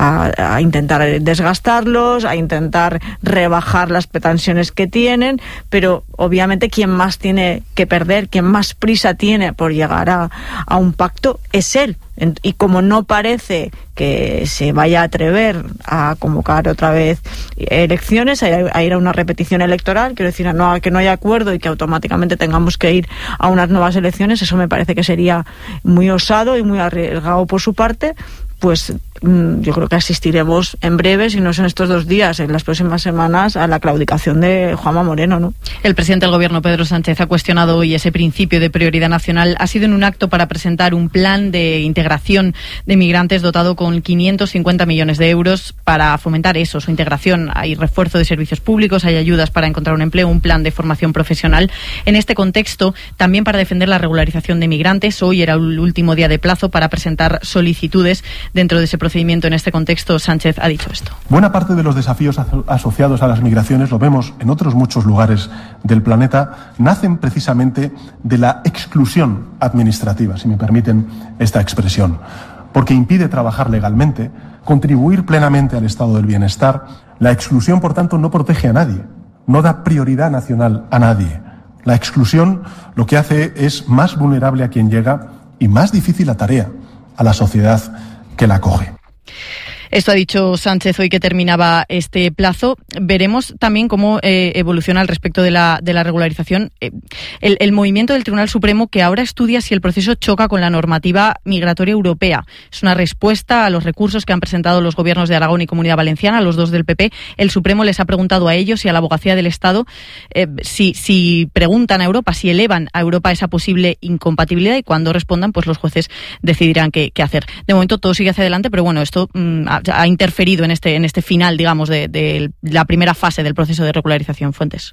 a, a intentar desgastarlos, a intentar rebajar las pretensiones que tienen, pero obviamente quien más tiene que perder, quien más prisa tiene por llegar a, a un pacto es él. Y como no parece que se vaya a atrever a convocar otra vez elecciones, a ir a una repetición electoral, quiero decir, a no, a que no haya acuerdo y que automáticamente tengamos que ir a unas nuevas elecciones, eso me parece que sería muy osado y muy arriesgado por su parte. Pues yo creo que asistiremos en breve, si no es en estos dos días, en las próximas semanas, a la claudicación de Juanma Moreno, ¿no? El presidente del Gobierno, Pedro Sánchez, ha cuestionado hoy ese principio de prioridad nacional. Ha sido en un acto para presentar un plan de integración de migrantes dotado con quinientos cincuenta millones de euros para fomentar eso, su integración. Hay refuerzo de servicios públicos, hay ayudas para encontrar un empleo, un plan de formación profesional. En este contexto, también para defender la regularización de migrantes, hoy era el último día de plazo para presentar solicitudes. Dentro de ese procedimiento, en este contexto, Sánchez ha dicho esto. Buena parte de los desafíos asociados a las migraciones, lo vemos en otros muchos lugares del planeta, nacen precisamente de la exclusión administrativa, si me permiten esta expresión, porque impide trabajar legalmente, contribuir plenamente al estado del bienestar. La exclusión, por tanto, no protege a nadie, no da prioridad nacional a nadie. La exclusión lo que hace es más vulnerable a quien llega y más difícil la tarea a la sociedad que la acoge. Esto ha dicho Sánchez hoy que terminaba este plazo. Veremos también cómo eh, evoluciona al respecto de la, de la regularización eh, el, el movimiento del Tribunal Supremo, que ahora estudia si el proceso choca con la normativa migratoria europea. Es una respuesta a los recursos que han presentado los gobiernos de Aragón y Comunidad Valenciana, los dos del P P. El Supremo les ha preguntado a ellos y a la Abogacía del Estado eh, si, si preguntan a Europa, si elevan a Europa esa posible incompatibilidad, y cuando respondan, pues los jueces decidirán qué, qué hacer. De momento todo sigue hacia adelante, pero bueno, esto mmm, ha, ha interferido en este en este final, digamos, de, de la primera fase del proceso de regularización. Fuentes.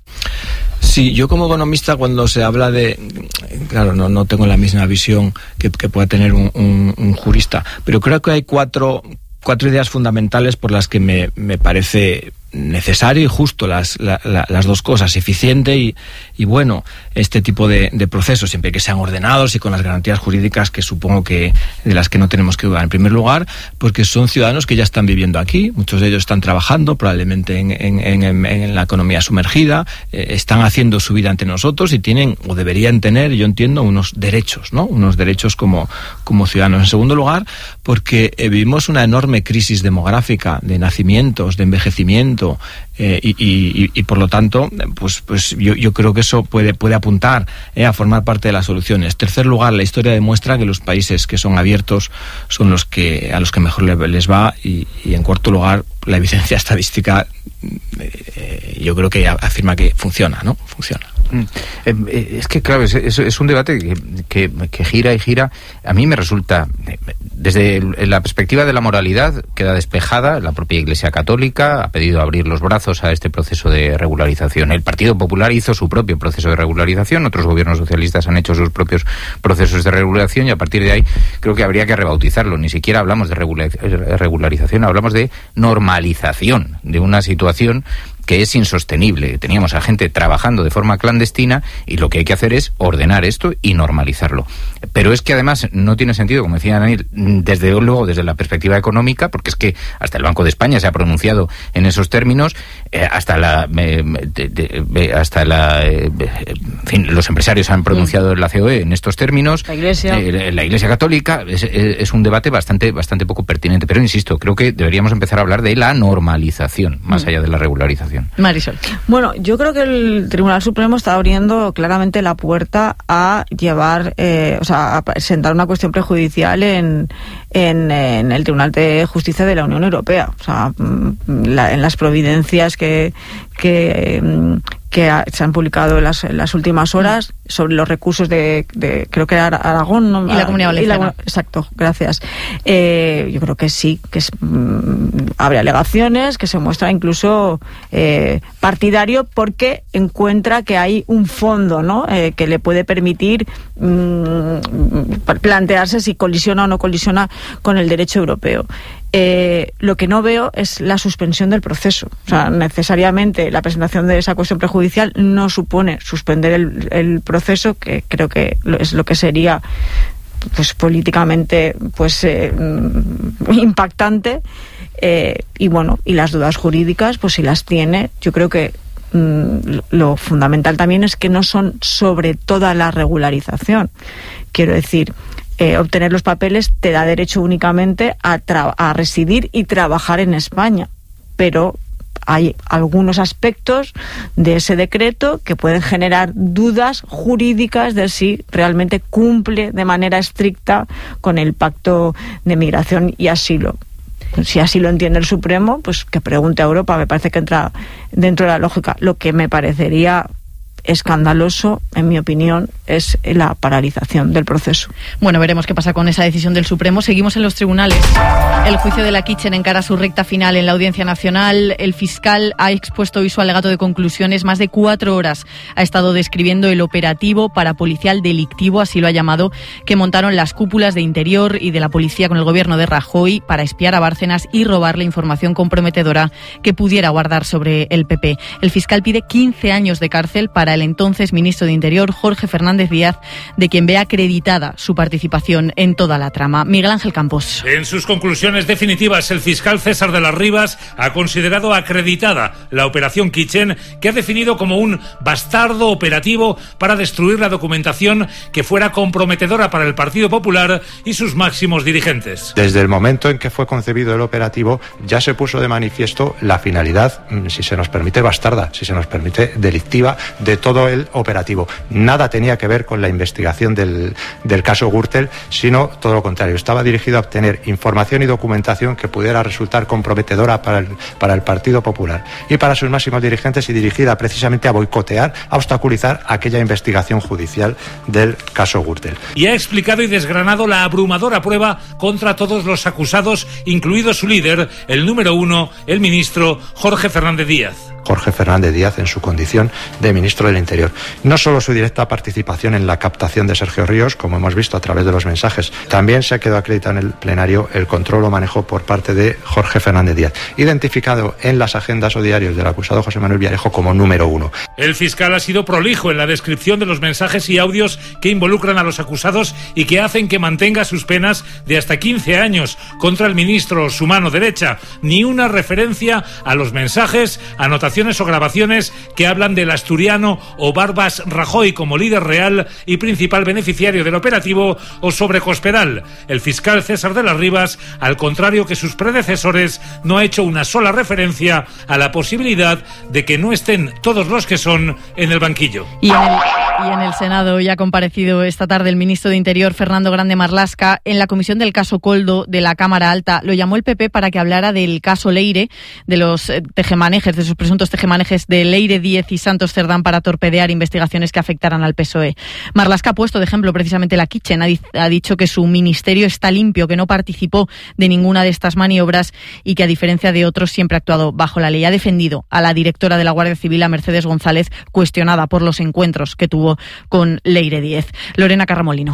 Sí, yo como economista, cuando se habla de... Claro, no, no tengo la misma visión que, que pueda tener un, un, un jurista, pero creo que hay cuatro, cuatro ideas fundamentales por las que me, me parece necesario y justo las, la, la, las dos cosas, eficiente y, y bueno, este tipo de, de procesos, siempre que sean ordenados y con las garantías jurídicas que supongo que de las que no tenemos que dudar. En primer lugar, porque son ciudadanos que ya están viviendo aquí, muchos de ellos están trabajando probablemente en, en, en, en la economía sumergida, eh, están haciendo su vida ante nosotros y tienen, o deberían tener, yo entiendo, unos derechos, ¿no? Unos derechos como, como ciudadanos. En segundo lugar, porque eh, vivimos una enorme crisis demográfica de nacimientos, de envejecimiento, Eh, y, y, y por lo tanto, pues, pues yo, yo creo que eso puede, puede apuntar eh, a formar parte de las soluciones. En tercer lugar, la historia demuestra que los países que son abiertos son los que a los que mejor les va, y, y en cuarto lugar, la evidencia estadística eh, yo creo que afirma que funciona, ¿no? Funciona. Es que, claro, es, es, es un debate que, que, que gira y gira. A mí me resulta, desde la perspectiva de la moralidad, queda despejada. La propia Iglesia Católica ha pedido abrir los brazos a este proceso de regularización. El Partido Popular hizo su propio proceso de regularización, otros gobiernos socialistas han hecho sus propios procesos de regularización, y a partir de ahí creo que habría que rebautizarlo. Ni siquiera hablamos de regularización, hablamos de normalización de una situación que es insostenible. Teníamos a gente trabajando de forma clandestina y lo que hay que hacer es ordenar esto y normalizarlo. Pero es que además no tiene sentido, como decía Daniel, desde luego desde la perspectiva económica, porque es que hasta el Banco de España se ha pronunciado en esos términos, eh, hasta la eh, de, de, hasta la eh, en fin, los empresarios han pronunciado en la C O E en estos términos. La Iglesia, eh, la Iglesia Católica es, es un debate bastante bastante poco pertinente, pero insisto, creo que deberíamos empezar a hablar de la normalización más mm. allá de la regularización. Marisol. Bueno, yo creo que el Tribunal Supremo está abriendo claramente la puerta a llevar, eh, o sea, a presentar una cuestión prejudicial en, en, en el Tribunal de Justicia de la Unión Europea. O sea, la, en las providencias que, que, que se han publicado en las, en las últimas horas sobre los recursos de, de creo que era Aragón, ¿no? Y la Comunidad Valenciana. La, exacto, gracias. Eh, yo creo que sí, que es, mm, abre alegaciones, que se muestra incluso eh, partidario porque encuentra que hay un fondo, ¿no? Eh, que le puede permitir mm, plantearse si colisiona o no colisiona con el derecho europeo. Eh, lo que no veo es la suspensión del proceso. O sea, necesariamente la presentación de esa cuestión prejudicial no supone suspender el, el proceso, que creo que es lo que sería pues políticamente pues eh, impactante. Eh, y bueno, y las dudas jurídicas, pues si las tiene, yo creo que mm, lo fundamental también es que no son sobre toda la regularización. Quiero decir, Eh, obtener los papeles te da derecho únicamente a, tra- a residir y trabajar en España, pero hay algunos aspectos de ese decreto que pueden generar dudas jurídicas de si realmente cumple de manera estricta con el Pacto de Migración y Asilo. Si así lo entiende el Supremo, pues que pregunte a Europa. Me parece que entra dentro de la lógica. Lo que me parecería escandaloso, en mi opinión, es la paralización del proceso. Bueno, veremos qué pasa con esa decisión del Supremo. Seguimos en los tribunales. El juicio de la Kitchen encara su recta final en la Audiencia Nacional. El fiscal ha expuesto hoy su alegato de conclusiones. Más de cuatro horas ha estado describiendo el operativo parapolicial delictivo, así lo ha llamado, que montaron las cúpulas de Interior y de la Policía con el gobierno de Rajoy para espiar a Bárcenas y robarle información comprometedora que pudiera guardar sobre el P P. El fiscal pide quince años de cárcel para el entonces ministro de Interior, Jorge Fernández Díaz, de quien ve acreditada su participación en toda la trama. Miguel Ángel Campos. En sus conclusiones definitivas, el fiscal César de las Rivas ha considerado acreditada la operación Kitchen, que ha definido como un bastardo operativo para destruir la documentación que fuera comprometedora para el Partido Popular y sus máximos dirigentes. Desde el momento en que fue concebido el operativo, ya se puso de manifiesto la finalidad, si se nos permite bastarda, si se nos permite delictiva, de todo el operativo. Nada tenía que ver con la investigación del, del caso Gürtel, sino todo lo contrario. Estaba dirigido a obtener información y documentación que pudiera resultar comprometedora para el, para el Partido Popular y para sus máximos dirigentes, y dirigida precisamente a boicotear, a obstaculizar aquella investigación judicial del caso Gürtel. Y ha explicado y desgranado la abrumadora prueba contra todos los acusados, incluido su líder, el número uno, el ministro Jorge Fernández Díaz. Jorge Fernández Díaz en su condición de ministro del Interior. No solo su directa participación en la captación de Sergio Ríos, como hemos visto a través de los mensajes, también se ha quedado acreditado en el plenario el control o manejo por parte de Jorge Fernández Díaz, identificado en las agendas o diarios del acusado José Manuel Villarejo como número uno. El fiscal ha sido prolijo en la descripción de los mensajes y audios que involucran a los acusados y que hacen que mantenga sus penas de hasta quince años contra el ministro, su mano derecha. Ni una referencia a los mensajes, anotaciones o grabaciones que hablan del asturiano o Barbas Rajoy como líder real y principal beneficiario del operativo, o sobre Cospedal. El fiscal César de las Rivas, al contrario que sus predecesores, no ha hecho una sola referencia a la posibilidad de que no estén todos los que son en el banquillo. Y en el, y en el Senado ya ha comparecido esta tarde el ministro de Interior, Fernando Grande Marlaska, en la comisión del caso Koldo de la Cámara Alta. Lo llamó el P P para que hablara del caso Leire, de los tejemanejes, de sus presuntos tejemanejes de Leire Díez y Santos Cerdán para torpedear investigaciones que afectaran al P S O E. Marlaska ha puesto de ejemplo precisamente la Kitchen. Ha, di- ha dicho que su ministerio está limpio, que no participó de ninguna de estas maniobras y que, a diferencia de otros, siempre ha actuado bajo la ley. Ha defendido a la directora de la Guardia Civil, a Mercedes González, cuestionada por los encuentros que tuvo con Leire Díez. Lorena Carramolino.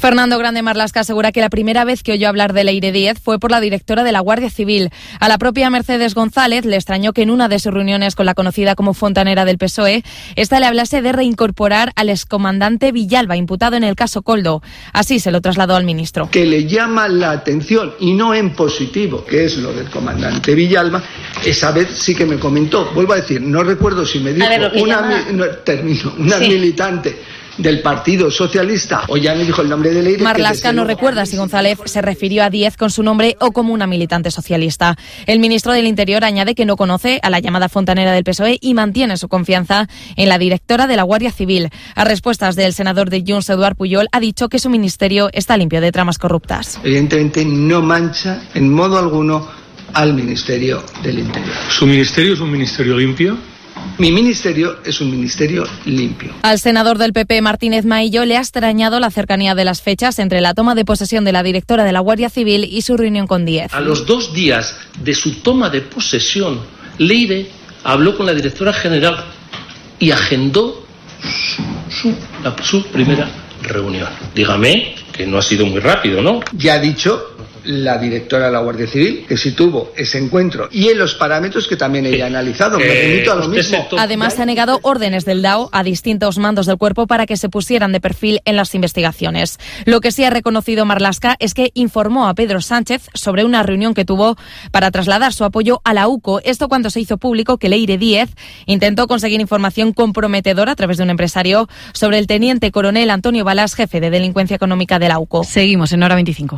Fernando Grande Marlaska asegura que la primera vez que oyó hablar de Leire Díez fue por la directora de la Guardia Civil. A la propia Mercedes González le extrañó que en una de sus reuniones con la conocida como fontanera del P S O E, esta le hablase de reincorporar al excomandante Villalba, imputado en el caso Coldo. Así se lo trasladó al ministro. Que le llama la atención, y no en positivo, que es lo del comandante Villalba, esa vez sí que me comentó, vuelvo a decir, no recuerdo si me dijo ver, una, llama... no, termino, una sí. militante del Partido Socialista, o ya me dijo el nombre de Leire. Marlaska no recuerda si González se refirió a Díez con su nombre o como una militante socialista. El ministro del Interior añade que no conoce a la llamada fontanera del P S O E y mantiene su confianza en la directora de la Guardia Civil. A respuestas del senador de Junts, Eduard Pujol, ha dicho que su ministerio está limpio de tramas corruptas. Evidentemente no mancha en modo alguno al Ministerio del Interior. ¿Su ministerio es un ministerio limpio? Mi ministerio es un ministerio limpio. Al senador del P P, Martínez Maillo, le ha extrañado la cercanía de las fechas entre la toma de posesión de la directora de la Guardia Civil y su reunión con Díez. A los dos días de su toma de posesión, Leire habló con la directora general y agendó su, su, la, su primera reunión. Dígame que no ha sido muy rápido, ¿no? Ya ha dicho la directora de la Guardia Civil que si tuvo ese encuentro y en los parámetros que también ella ha analizado. Me Eh, remito a lo usted mismo. se- Además, ha negado órdenes del D A O a distintos mandos del cuerpo para que se pusieran de perfil en las investigaciones. Lo que sí ha reconocido Marlaska es que informó a Pedro Sánchez sobre una reunión que tuvo para trasladar su apoyo a la U C O. Esto cuando se hizo público que Leire Díez intentó conseguir información comprometedora a través de un empresario sobre el teniente coronel Antonio Balas, jefe de delincuencia económica de la U C O. Seguimos en Hora veinticinco.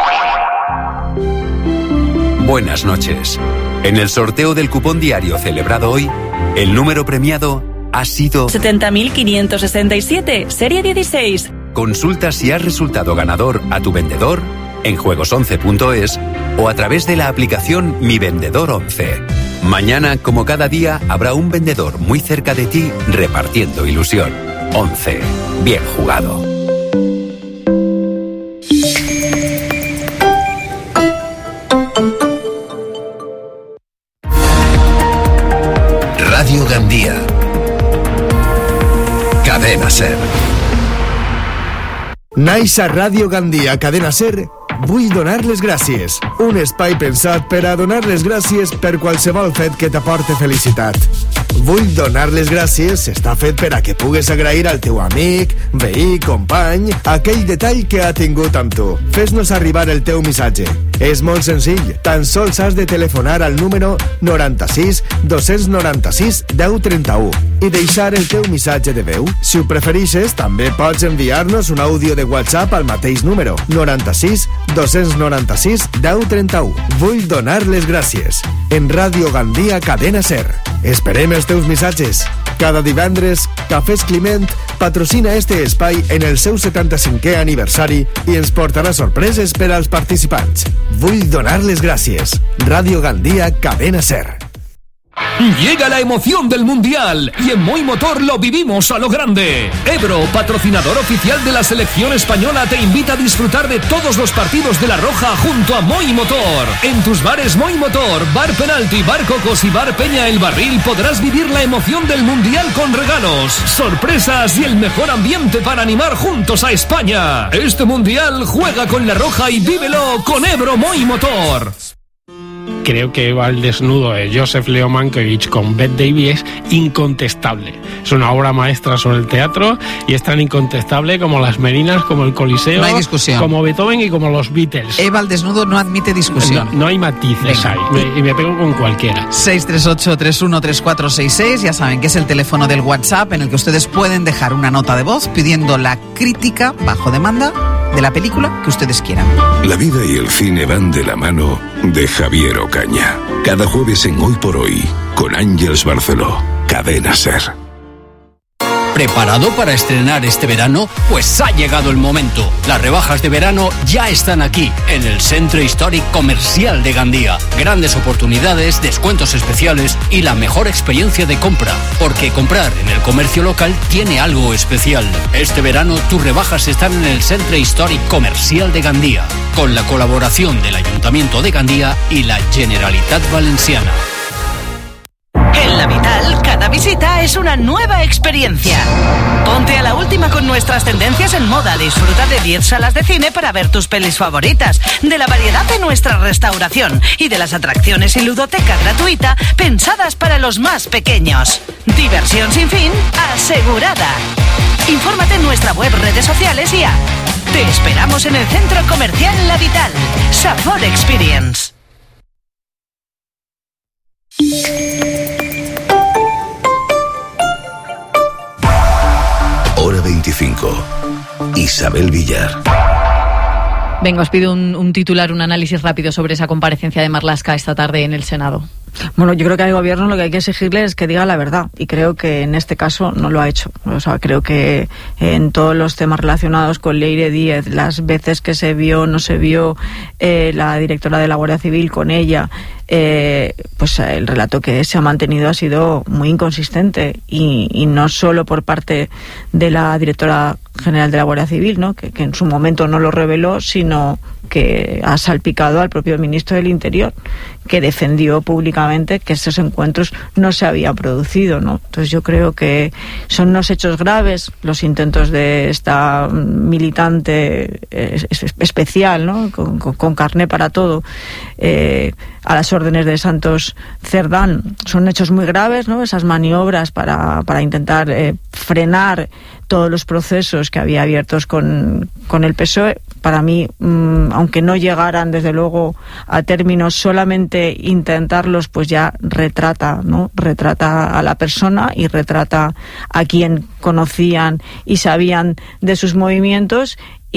Buenas noches. En el sorteo del cupón diario celebrado hoy, el número premiado ha sido setenta mil quinientos sesenta y siete, serie dieciséis. Consulta si has resultado ganador a tu vendedor en juegos once punto es o a través de la aplicación Mi Vendedor once. Mañana, como cada día, habrá un vendedor muy cerca de ti repartiendo ilusión. once. Bien jugado. Radio Gandía. Cadena Ser. Naix a Ràdio Gandia, Cadena Ser, vull donar les gràcies. Un espai pensat per a donar les gràcies per qualsevol fet que t'aporte felicitat. Vull donar les gràcies està fet per a que pugues agrair al teu amic, veí, company, aquell detall que ha tingut amb tu. Fes-nos arribar el teu missatge. És molt senzill, tan sols has de telefonar al número noranta-sis dos noranta-sis deu trenta-u i deixar el teu missatge de veu. Si ho preferixes, també pots enviar-nos un àudio de WhatsApp al mateix número, noranta-sis dos noranta-sis deu trenta-u. Vull donar les gràcies. En Ràdio Gandia, Cadena Ser. Esperem els teus missatges. Cada divendres, Cafès Climent patrocina este espai en el seu setanta-cinquè aniversari i ens portarà sorpreses per als participants. Vull donar les gràcies. Ràdio Gandia, Cadena Ser. Llega la emoción del Mundial y en Moi Motor lo vivimos a lo grande. Ebro, patrocinador oficial de la selección española, te invita a disfrutar de todos los partidos de La Roja junto a Moi Motor. En tus bares Moi Motor, Bar Penalti, Bar Cocos y Bar Peña El Barril podrás vivir la emoción del Mundial con regalos, sorpresas y el mejor ambiente para animar juntos a España. Este Mundial juega con La Roja y vívelo con Ebro Moi Motor. Creo que Eva el desnudo de Joseph Leo Mankiewicz con Bette Davis es incontestable. Es una obra maestra sobre el teatro y es tan incontestable como Las Meninas, como el Coliseo, No hay discusión. como Beethoven y como los Beatles. Eva al desnudo no admite discusión. No, no hay matices Venga. ahí. Me- y me pego con cualquiera. seis tres ocho, tres uno tres cuatro seis seis, ya saben que es el teléfono del WhatsApp en el que ustedes pueden dejar una nota de voz pidiendo la crítica bajo demanda de la película que ustedes quieran. La vida y el cine van de la mano de Javier Ocaña. Cada jueves en Hoy por Hoy, con Ángeles Barceló. Cadena Ser. ¿Preparado para estrenar este verano? Pues ha llegado el momento. Las rebajas de verano ya están aquí, en el Centro Históric Comercial de Gandía. Grandes oportunidades, descuentos especiales y la mejor experiencia de compra. Porque comprar en el comercio local tiene algo especial. Este verano tus rebajas están en el Centro Históric Comercial de Gandía, con la colaboración del Ayuntamiento de Gandía y la Generalitat Valenciana. En la La Vital, cada visita es una nueva experiencia. Ponte a la última con nuestras tendencias en moda. Disfruta de diez salas de cine para ver tus pelis favoritas, de la variedad de nuestra restauración y de las atracciones y ludoteca gratuita pensadas para los más pequeños. Diversión sin fin asegurada. Infórmate en nuestra web, redes sociales y app. Te esperamos en el Centro Comercial La Vital. Sabor Experience. Hora veinticinco. Isabel Villar. Venga, os pido un, un titular, un análisis rápido sobre esa comparecencia de Marlaska esta tarde en el Senado. Bueno, yo creo que al gobierno lo que hay que exigirle es que diga la verdad, y creo que en este caso no lo ha hecho. O sea, creo que en todos los temas relacionados con Leire Díez, las veces que se vio, no se vio eh, la directora de la Guardia Civil con ella, eh, pues el relato que se ha mantenido ha sido muy inconsistente, y, y no solo por parte de la directora general de la Guardia Civil, ¿no? que, que en su momento no lo reveló, sino que ha salpicado al propio ministro del Interior, que defendió públicamente que esos encuentros no se habían producido, ¿no? Entonces yo creo que son unos hechos graves los intentos de esta militante eh, especial, ¿no? Con, con, con carné para todo, eh, a las órdenes de Santos Cerdán. Son hechos muy graves, ¿no? Esas maniobras para, para intentar eh, frenar todos los procesos que había abiertos con, con el P S O E. Para mí, mmm, aunque no llegaran desde luego a términos, solamente intentarlos pues ya retrata, ¿no? Retrata a la persona y retrata a quien conocían y sabían de sus movimientos.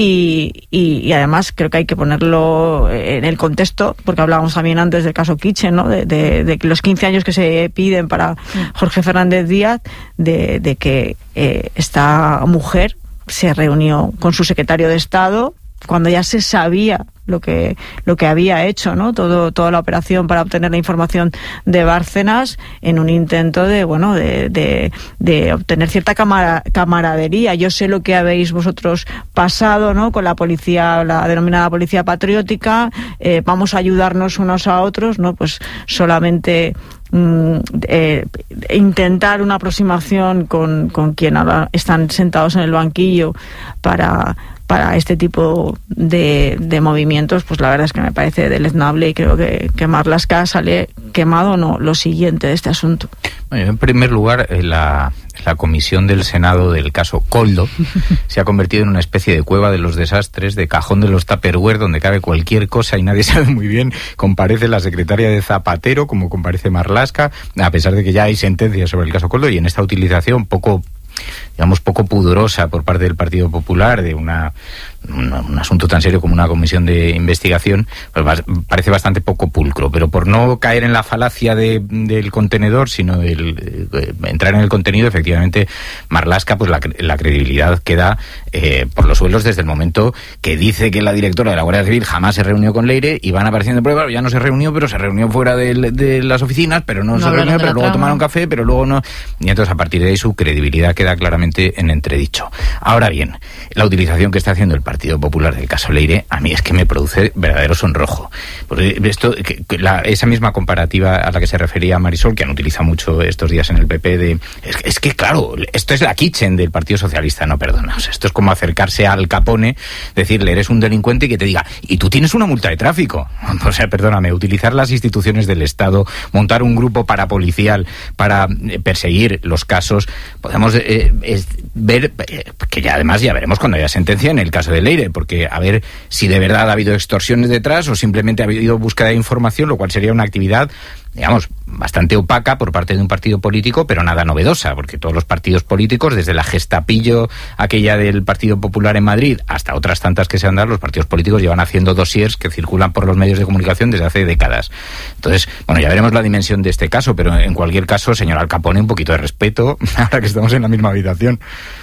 Y, y, y además creo que hay que ponerlo en el contexto, porque hablábamos también antes del caso Kitchen, ¿no? De, de, de los quince años que se piden para Jorge Fernández Díaz, de, de que eh, esta mujer se reunió con su secretario de Estado cuando ya se sabía lo que lo que había hecho, ¿no? Todo toda la operación para obtener la información de Bárcenas, en un intento de bueno de de, de obtener cierta camara, camaradería. Yo sé lo que habéis vosotros pasado, ¿no? Con la policía, la denominada policía patriótica. Eh, vamos a ayudarnos unos a otros, ¿no? Pues solamente mm, eh, intentar una aproximación con con quien ahora están sentados en el banquillo para para este tipo de, de movimientos, pues la verdad es que me parece deleznable, y creo que, que Marlaska sale quemado, no, lo siguiente de este asunto. Bueno, en primer lugar, la, la comisión del Senado del caso Koldo se ha convertido en una especie de cueva de los desastres, de cajón de los Tupperware, donde cabe cualquier cosa y nadie sabe muy bien. Comparece la secretaria de Zapatero, como comparece Marlaska, a pesar de que ya hay sentencias sobre el caso Koldo, y en esta utilización poco digamos poco pudorosa por parte del Partido Popular de una, una un asunto tan serio como una comisión de investigación, pues va, parece bastante poco pulcro. Pero por no caer en la falacia de, del contenedor, sino del, de entrar en el contenido, efectivamente Marlaska, pues la, la credibilidad queda eh, por los suelos desde el momento que dice que la directora de la Guardia Civil jamás se reunió con Leire, y van apareciendo pruebas. Ya no se reunió, pero se reunió fuera de, de las oficinas, pero no, no se reunió, pero luego trama. Tomaron café, pero luego no. Y entonces a partir de ahí su credibilidad queda claramente en entredicho. Ahora bien, la utilización que está haciendo el Partido Popular del caso Leire, a mí es que me produce verdadero sonrojo. Porque esto, que, que la, esa misma comparativa a la que se refería Marisol, que han utilizado mucho estos días en el P P, de es, es que claro, esto es la Kitchen del Partido Socialista, no, perdona. O sea, esto es como acercarse al Capone, decirle eres un delincuente, y que te diga, y tú tienes una multa de tráfico. O sea, perdóname, utilizar las instituciones del Estado, montar un grupo parapolicial para eh, perseguir los casos, podemos eh, es ver, eh, que ya además ya veremos cuando haya sentencia en el caso de Leire, porque a ver si de verdad ha habido extorsiones detrás o simplemente ha habido búsqueda de información, lo cual sería una actividad, digamos, bastante opaca por parte de un partido político, pero nada novedosa, porque todos los partidos políticos, desde la Gestapillo aquella del Partido Popular en Madrid hasta otras tantas que se han dado, los partidos políticos llevan haciendo dossiers que circulan por los medios de comunicación desde hace décadas. Entonces, bueno, ya veremos la dimensión de este caso, pero en cualquier caso, señor Al Capone, un poquito de respeto, ahora que estamos en la misma habitación.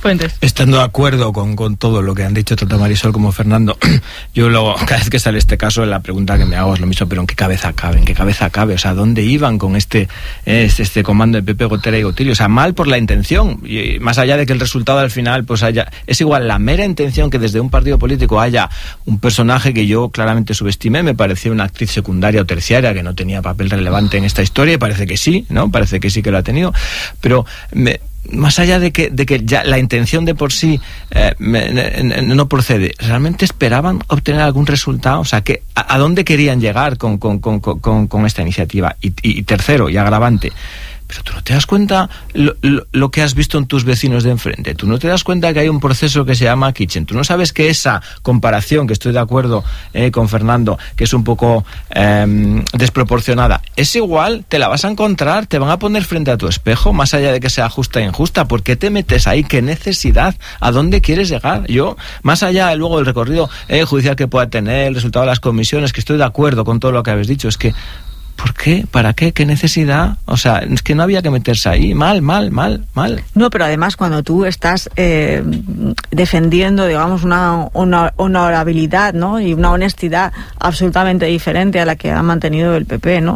Fuentes. Estando de acuerdo con, con todo lo que han dicho tanto Marisol como Fernando, yo lo, cada vez que sale este caso, la pregunta que me hago es lo mismo, pero ¿en qué cabeza cabe? ¿En qué cabeza cabe? O sea, ¿dónde iban con este, este, este comando de Pepe Gotera y Gotillo? O sea, mal por la intención, y más allá de que el resultado al final pues haya, es igual la mera intención que desde un partido político haya un personaje que yo claramente subestimé, me parecía una actriz secundaria o terciaria que no tenía papel relevante en esta historia, y parece que sí, ¿no? Parece que sí que lo ha tenido, pero me, más allá de que, de que ya la intención de por sí eh, me, me, no procede, ¿realmente esperaban obtener algún resultado? O sea, que ¿a, a dónde querían llegar con, con, con, con, con esta iniciativa? Y, y, y tercero, y agravante, pero tú no te das cuenta lo, lo, lo que has visto en tus vecinos de enfrente, tú no te das cuenta que hay un proceso que se llama Kitchen, tú no sabes que esa comparación, que estoy de acuerdo eh, con Fernando, que es un poco eh, desproporcionada, es igual, te la vas a encontrar, te van a poner frente a tu espejo, más allá de que sea justa e injusta. ¿Por qué te metes ahí? ¿Qué necesidad? ¿A dónde quieres llegar? Yo, más allá luego del recorrido eh, judicial que pueda tener, el resultado de las comisiones, que estoy de acuerdo con todo lo que habéis dicho, es que ¿por qué? ¿Para qué? ¿Qué necesidad? O sea, es que no había que meterse ahí. Mal, mal, mal, mal. No, pero además cuando tú estás eh, defendiendo, digamos, una, una honorabilidad, ¿no? Y una honestidad absolutamente diferente a la que ha mantenido el P P, ¿no?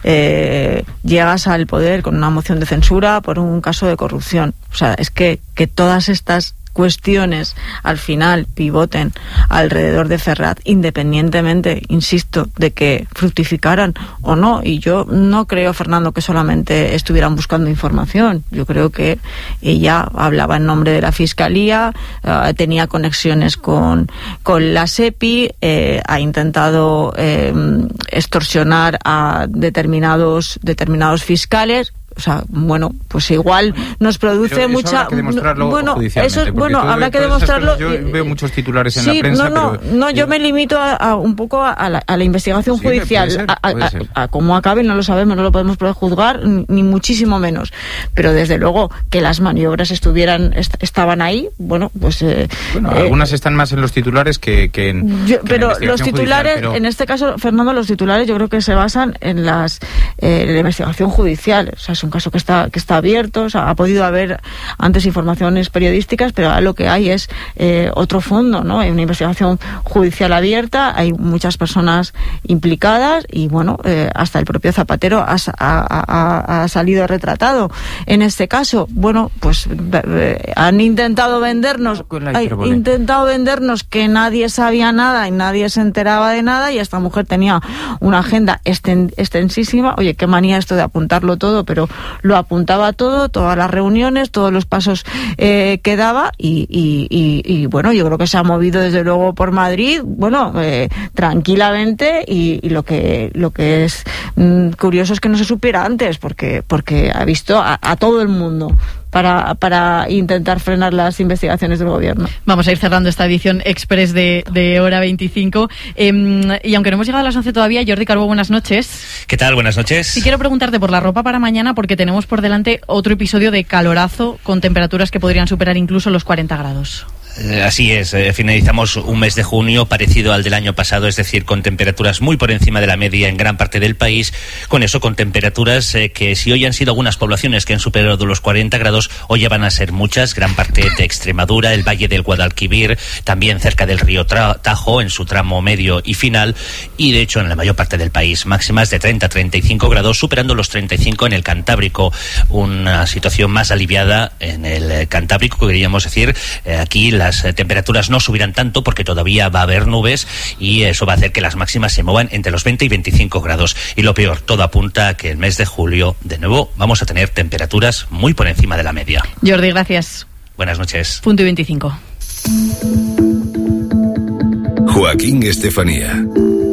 Eh, llegas al poder con una moción de censura por un caso de corrupción. O sea, es que, que todas estas cuestiones al final pivoten alrededor de Ferraz, independientemente, insisto, de que fructificaran o no. Y yo no creo, Fernando, que solamente estuvieran buscando información. Yo creo que ella hablaba en nombre de la Fiscalía, uh, tenía conexiones con, con la SEPI, eh, ha intentado eh, extorsionar a determinados, determinados fiscales. O sea, bueno, pues igual nos produce pero eso mucha... Habrá que demostrarlo bueno, judicialmente, eso, bueno, todo, habrá que todas demostrarlo... Cosas, yo veo muchos titulares en sí, la prensa, no, no, pero... no, yo me limito a, a un poco a, a, la, a la investigación sí, judicial. Puede ser, puede a, a, ser. a, a cómo acabe no lo sabemos, no lo podemos juzgar, ni, ni muchísimo menos. Pero desde luego que las maniobras estuvieran est estaban ahí, bueno, pues... Eh, bueno, eh, algunas están más en los titulares que, que en... Yo, que pero en la los titulares, judicial, pero... en este caso, Fernando, los titulares yo creo que se basan en las eh, en la investigación judicial. O sea, es un caso que está que está abierto. O sea, ha podido haber antes informaciones periodísticas, pero ahora lo que hay es eh, otro fondo, ¿no? Hay una investigación judicial abierta, hay muchas personas implicadas y, bueno, eh, hasta el propio Zapatero ha, ha, ha, ha salido retratado. En este caso, bueno, pues eh, han intentado vendernos, han intentado vendernos que nadie sabía nada y nadie se enteraba de nada, y esta mujer tenía una agenda esten, extensísima. Oye, qué manía esto de apuntarlo todo, pero lo apuntaba todo, todas las reuniones, todos los pasos eh, que daba y, y, y, y bueno, yo creo que se ha movido desde luego por Madrid, bueno, eh, tranquilamente, y, y lo que lo que es mm, curioso es que no se supiera antes, porque porque ha visto a, a todo el mundo para, para intentar frenar las investigaciones del gobierno. Vamos a ir cerrando esta edición express de, de Hora veinticinco. Eh, y aunque no hemos llegado a las once todavía, Jordi Carbó, buenas noches. ¿Qué tal? Buenas noches. Y quiero preguntarte por la ropa para mañana, porque tenemos por delante otro episodio de calorazo con temperaturas que podrían superar incluso los cuarenta grados. Así es, eh, finalizamos un mes de junio parecido al del año pasado, es decir, con temperaturas muy por encima de la media en gran parte del país, con eso, con temperaturas eh, que si hoy han sido algunas poblaciones que han superado los cuarenta grados, hoy ya van a ser muchas, gran parte de Extremadura, el Valle del Guadalquivir, también cerca del río Tajo, en su tramo medio y final, y de hecho en la mayor parte del país, máximas de treinta a treinta y cinco grados, superando los treinta y cinco en el Cantábrico, una situación más aliviada en el Cantábrico, queríamos decir, eh, aquí las temperaturas no subirán tanto porque todavía va a haber nubes y eso va a hacer que las máximas se muevan entre los veinte y veinticinco grados. Y lo peor, todo apunta a que el mes de julio, de nuevo, vamos a tener temperaturas muy por encima de la media. Jordi, gracias. Buenas noches. Punto y veinticinco. Joaquín Estefanía.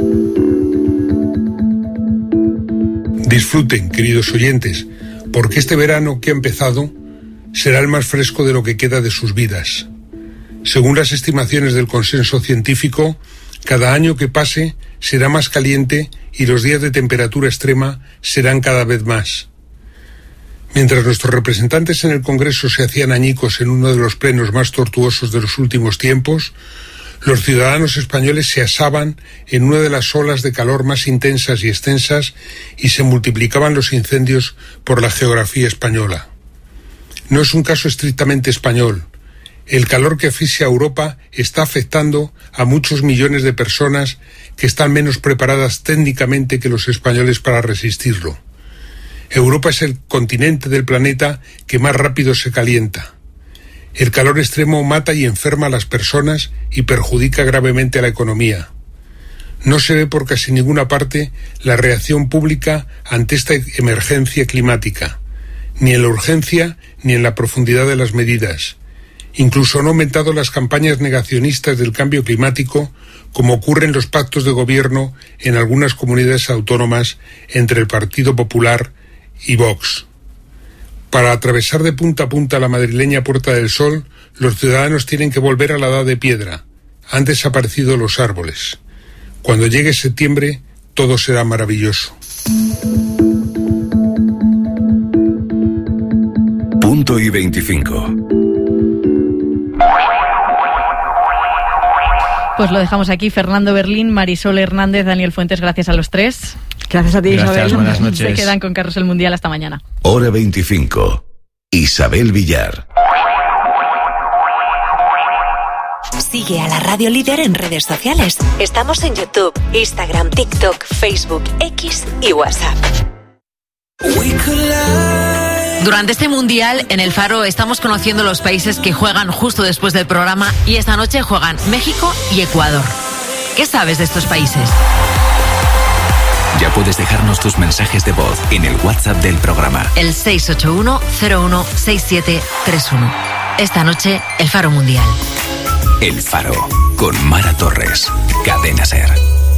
Disfruten, queridos oyentes, porque este verano que ha empezado será el más fresco de lo que queda de sus vidas. Según las estimaciones del consenso científico, cada año que pase será más caliente y los días de temperatura extrema serán cada vez más. Mientras nuestros representantes en el Congreso se hacían añicos en uno de los plenos más tortuosos de los últimos tiempos, los ciudadanos españoles se asaban en una de las olas de calor más intensas y extensas y se multiplicaban los incendios por la geografía española. No es un caso estrictamente español. El calor que asfixia a Europa está afectando a muchos millones de personas que están menos preparadas técnicamente que los españoles para resistirlo. Europa es el continente del planeta que más rápido se calienta. El calor extremo mata y enferma a las personas y perjudica gravemente a la economía. No se ve por casi ninguna parte la reacción pública ante esta emergencia climática, ni en la urgencia ni en la profundidad de las medidas. Incluso han aumentado las campañas negacionistas del cambio climático, como ocurre en los pactos de gobierno en algunas comunidades autónomas entre el Partido Popular y Vox. Para atravesar de punta a punta la madrileña Puerta del Sol, los ciudadanos tienen que volver a la edad de piedra. Han desaparecido los árboles. Cuando llegue septiembre, todo será maravilloso. Punto y veinticinco. Pues lo dejamos aquí. Fernando Berlín, Marisol Hernández, Daniel Fuentes, gracias a los tres. Gracias a ti, Gracias, Isabel. buenas noches. Se quedan con Carrusel Mundial hasta mañana. Hora veinticinco. Isabel Villar. Sigue a la Radio Líder en redes sociales. Estamos en YouTube, Instagram, TikTok, Facebook, X y WhatsApp. Durante este Mundial, en El Faro, estamos conociendo los países que juegan justo después del programa y esta noche juegan México y Ecuador. ¿Qué sabes de estos países? Ya puedes dejarnos tus mensajes de voz en el WhatsApp del programa. El seis ocho uno cero uno seis siete tres uno. Esta noche, El Faro Mundial. El Faro, con Mara Torres. Cadena SER.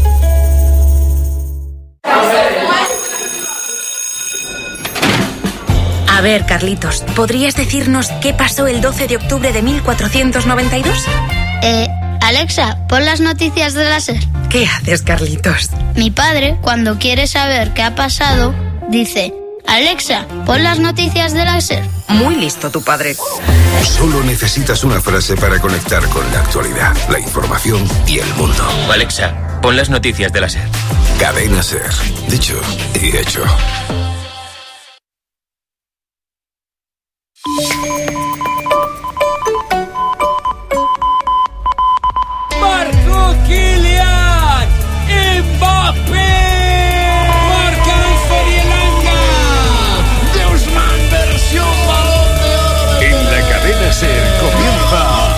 A ver, Carlitos, ¿podrías decirnos qué pasó el doce de octubre de mil cuatrocientos noventa y dos? Eh, Alexa, pon las noticias de la SER. ¿Qué haces, Carlitos? Mi padre, cuando quiere saber qué ha pasado, dice: Alexa, pon las noticias de la SER. Muy listo tu padre. Solo necesitas una frase para conectar con la actualidad, la información y el mundo. Alexa, pon las noticias de la SER. Cadena SER. Dicho y hecho. Marco Kylian Mbappé, marca Alfred Elanga, de Usman versión Balón de Oro. En la Cadena SER comienza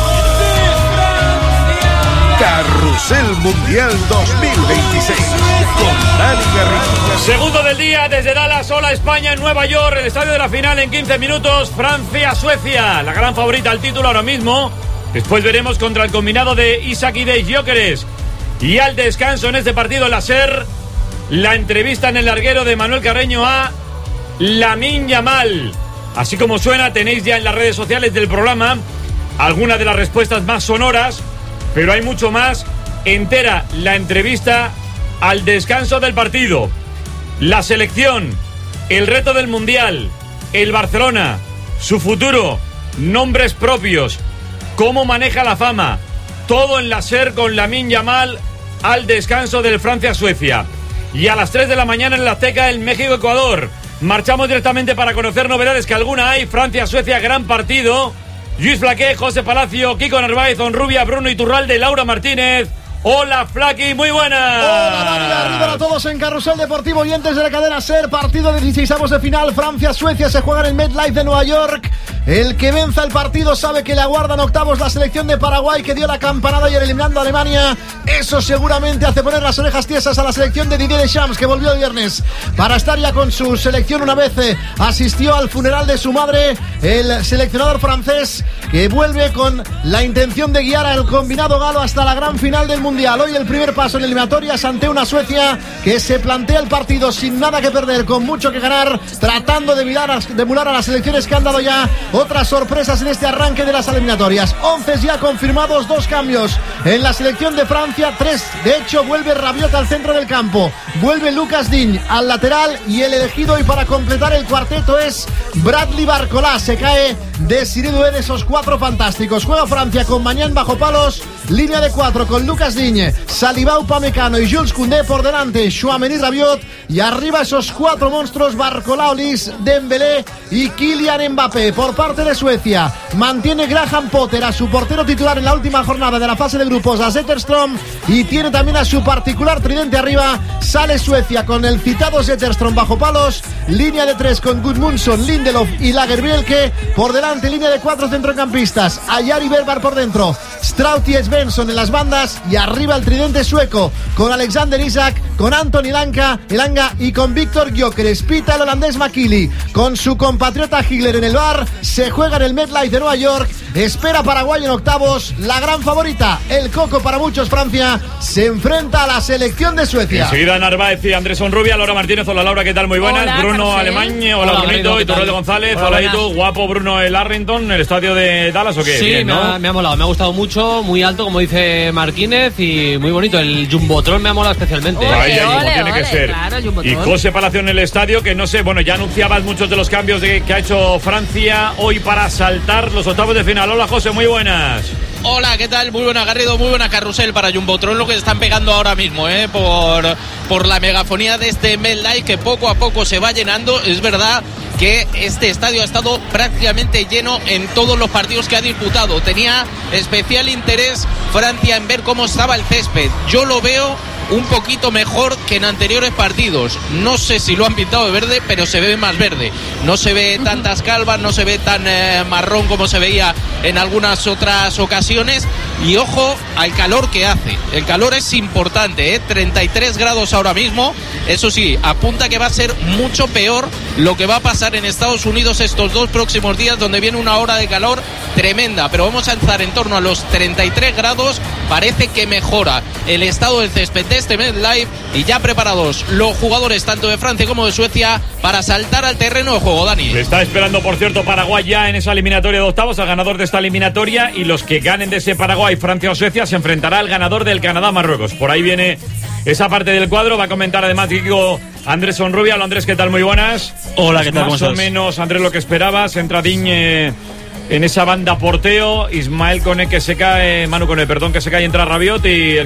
Carrusel Mundial dos mil veintiséis con Dani Garrido. Segundo del día desde Dallas. Hola España en Nueva York. El estadio de la final en quince minutos. Francia-Suecia, la gran favorita al título ahora mismo. Después veremos contra el combinado de Isaac y de Gyökeres. Y al descanso en este partido la SER, la entrevista en el larguero de Manuel Carreño a Lamine Yamal. Así como suena, tenéis ya en las redes sociales del programa algunas de las respuestas más sonoras, pero hay mucho más. Entera la entrevista al descanso del partido. La selección, el reto del Mundial, el Barcelona, su futuro, nombres propios, cómo maneja la fama. Todo en la SER con Lamine Yamal al descanso del Francia-Suecia. Y a las tres de la mañana en la Azteca el México-Ecuador. Marchamos directamente para conocer novedades, que alguna hay. Francia-Suecia, gran partido. Luis Flaqué, José Palacio, Kiko Narváez, Onrubia, Bruno Iturralde, Laura Martínez. Hola, Flaqui, muy buenas. Hola, Dani, arriba a todos en Carrusel Deportivo, oyentes de la cadena SER. Partido de dieciseisavos de final, Francia-Suecia, se juega en el MetLife de Nueva York. El que venza el partido sabe que le aguardan octavos la selección de Paraguay, que dio la campanada ayer eliminando a Alemania. Eso seguramente hace poner las orejas tiesas a la selección de Didier Deschamps, que volvió el viernes para estar ya con su selección. Una vez eh, asistió al funeral de su madre, el seleccionador francés, que vuelve con la intención de guiar al combinado galo hasta la gran final del Mundial. Hoy el primer paso en eliminatorias ante una Suecia que se plantea el partido sin nada que perder, con mucho que ganar, tratando de mirar a, de emular a las selecciones que han dado ya otras sorpresas en este arranque de las eliminatorias. once ya confirmados, dos cambios en la selección de Francia, tres de hecho. Vuelve Rabiot al centro del campo, vuelve Lucas Digne al lateral, y el elegido hoy para completar el cuarteto es Bradley Barcola. Se cae de Siridué, de esos cuatro fantásticos. Juega Francia con Mañán bajo palos, línea de cuatro con Lucas Digne, Salibau, Upamecano y Jules Koundé por delante, Tchouaméni, Rabiot, y arriba esos cuatro monstruos, Barcola, Olise, Dembélé y Kylian Mbappé. Por parte de Suecia, mantiene Graham Potter a su portero titular en la última jornada de la fase de grupos, a Zetterström, y tiene también a su particular tridente arriba. Sale Suecia con el citado Zetterström bajo palos, línea de tres con Gudmundsson, Lindelof y Lagerbielke, por delante línea de cuatro centrocampistas, Ayar y Bergvall por dentro, Strout y Svensson en las bandas, y arriba el tridente sueco con Alexander Isak, con Anthony Elanga, Elanga y con Víctor Gyökeres. Pita el holandés McKinley con su compatriota Higler en el bar. Se juega en el MetLife de Nueva York. Espera Paraguay en octavos. La gran favorita, el coco para muchos, Francia, se enfrenta a la selección de Suecia. Enseguida Narváez y Andrés Onrubia, Laura Martínez. Hola Laura, ¿qué tal? Muy buenas. Hola, Bruno Carcel. Alemán, hola, Hola, Brunito, ¿qué y Torres de González. Hola, Hola, buenas. y tú, guapo Bruno el Arrington, el estadio de Dallas, ¿o qué? Sí, Bien, me, ¿no? ha, me ha molado, me ha gustado mucho, muy alto, como dice Martínez, y muy bonito. El Jumbotron me ha molado especialmente. Vaya, como tiene que ser. Claro, Y Jumbotron. José Palacio en el estadio, que no sé, bueno, ya anunciabas muchos de los cambios de, que ha hecho Francia hoy para saltar los octavos de final. Hola José, muy buenas. Hola, ¿qué tal? Muy buena, Garrido, muy buena carrusel para Jumbotron, lo que están pegando ahora mismo, ¿eh? Por, por la megafonía de este MetLife, que poco a poco se va llenando. Es verdad que este estadio ha estado prácticamente lleno en todos los partidos que ha disputado. Tenía especial interés Francia en ver cómo estaba el césped. Yo lo veo un poquito mejor que en anteriores partidos. No sé si lo han pintado de verde, pero se ve más verde. No se ve tantas calvas, no se ve tan eh, marrón como se veía en algunas otras ocasiones. Y ojo al calor que hace. El calor es importante, ¿eh? treinta y tres grados ahora mismo. Eso sí, apunta que va a ser mucho peor lo que va a pasar en Estados Unidos estos dos próximos días, donde viene una hora de calor tremenda. Pero vamos a estar en torno a los treinta y tres grados. Parece que mejora el estado del césped de este MetLife, y ya preparados los jugadores tanto de Francia como de Suecia para saltar al terreno de juego, Dani. Le está esperando, por cierto, Paraguay ya en esa eliminatoria de octavos, al ganador de esta eliminatoria, y los que ganen de ese Paraguay, Francia o Suecia, se enfrentará al ganador del Canadá-Marruecos. Por ahí viene esa parte del cuadro. Va a comentar además Diego Andrés Onrubia. Hola Andrés, ¿qué tal? Muy buenas. Hola, ¿qué tal? Más ¿Cómo o estás? menos, Andrés, lo que esperabas. Entra Digne en esa banda porteo, Ismael Koné que se cae, Manu Koné, perdón, que se cae, entra Rabiot, y el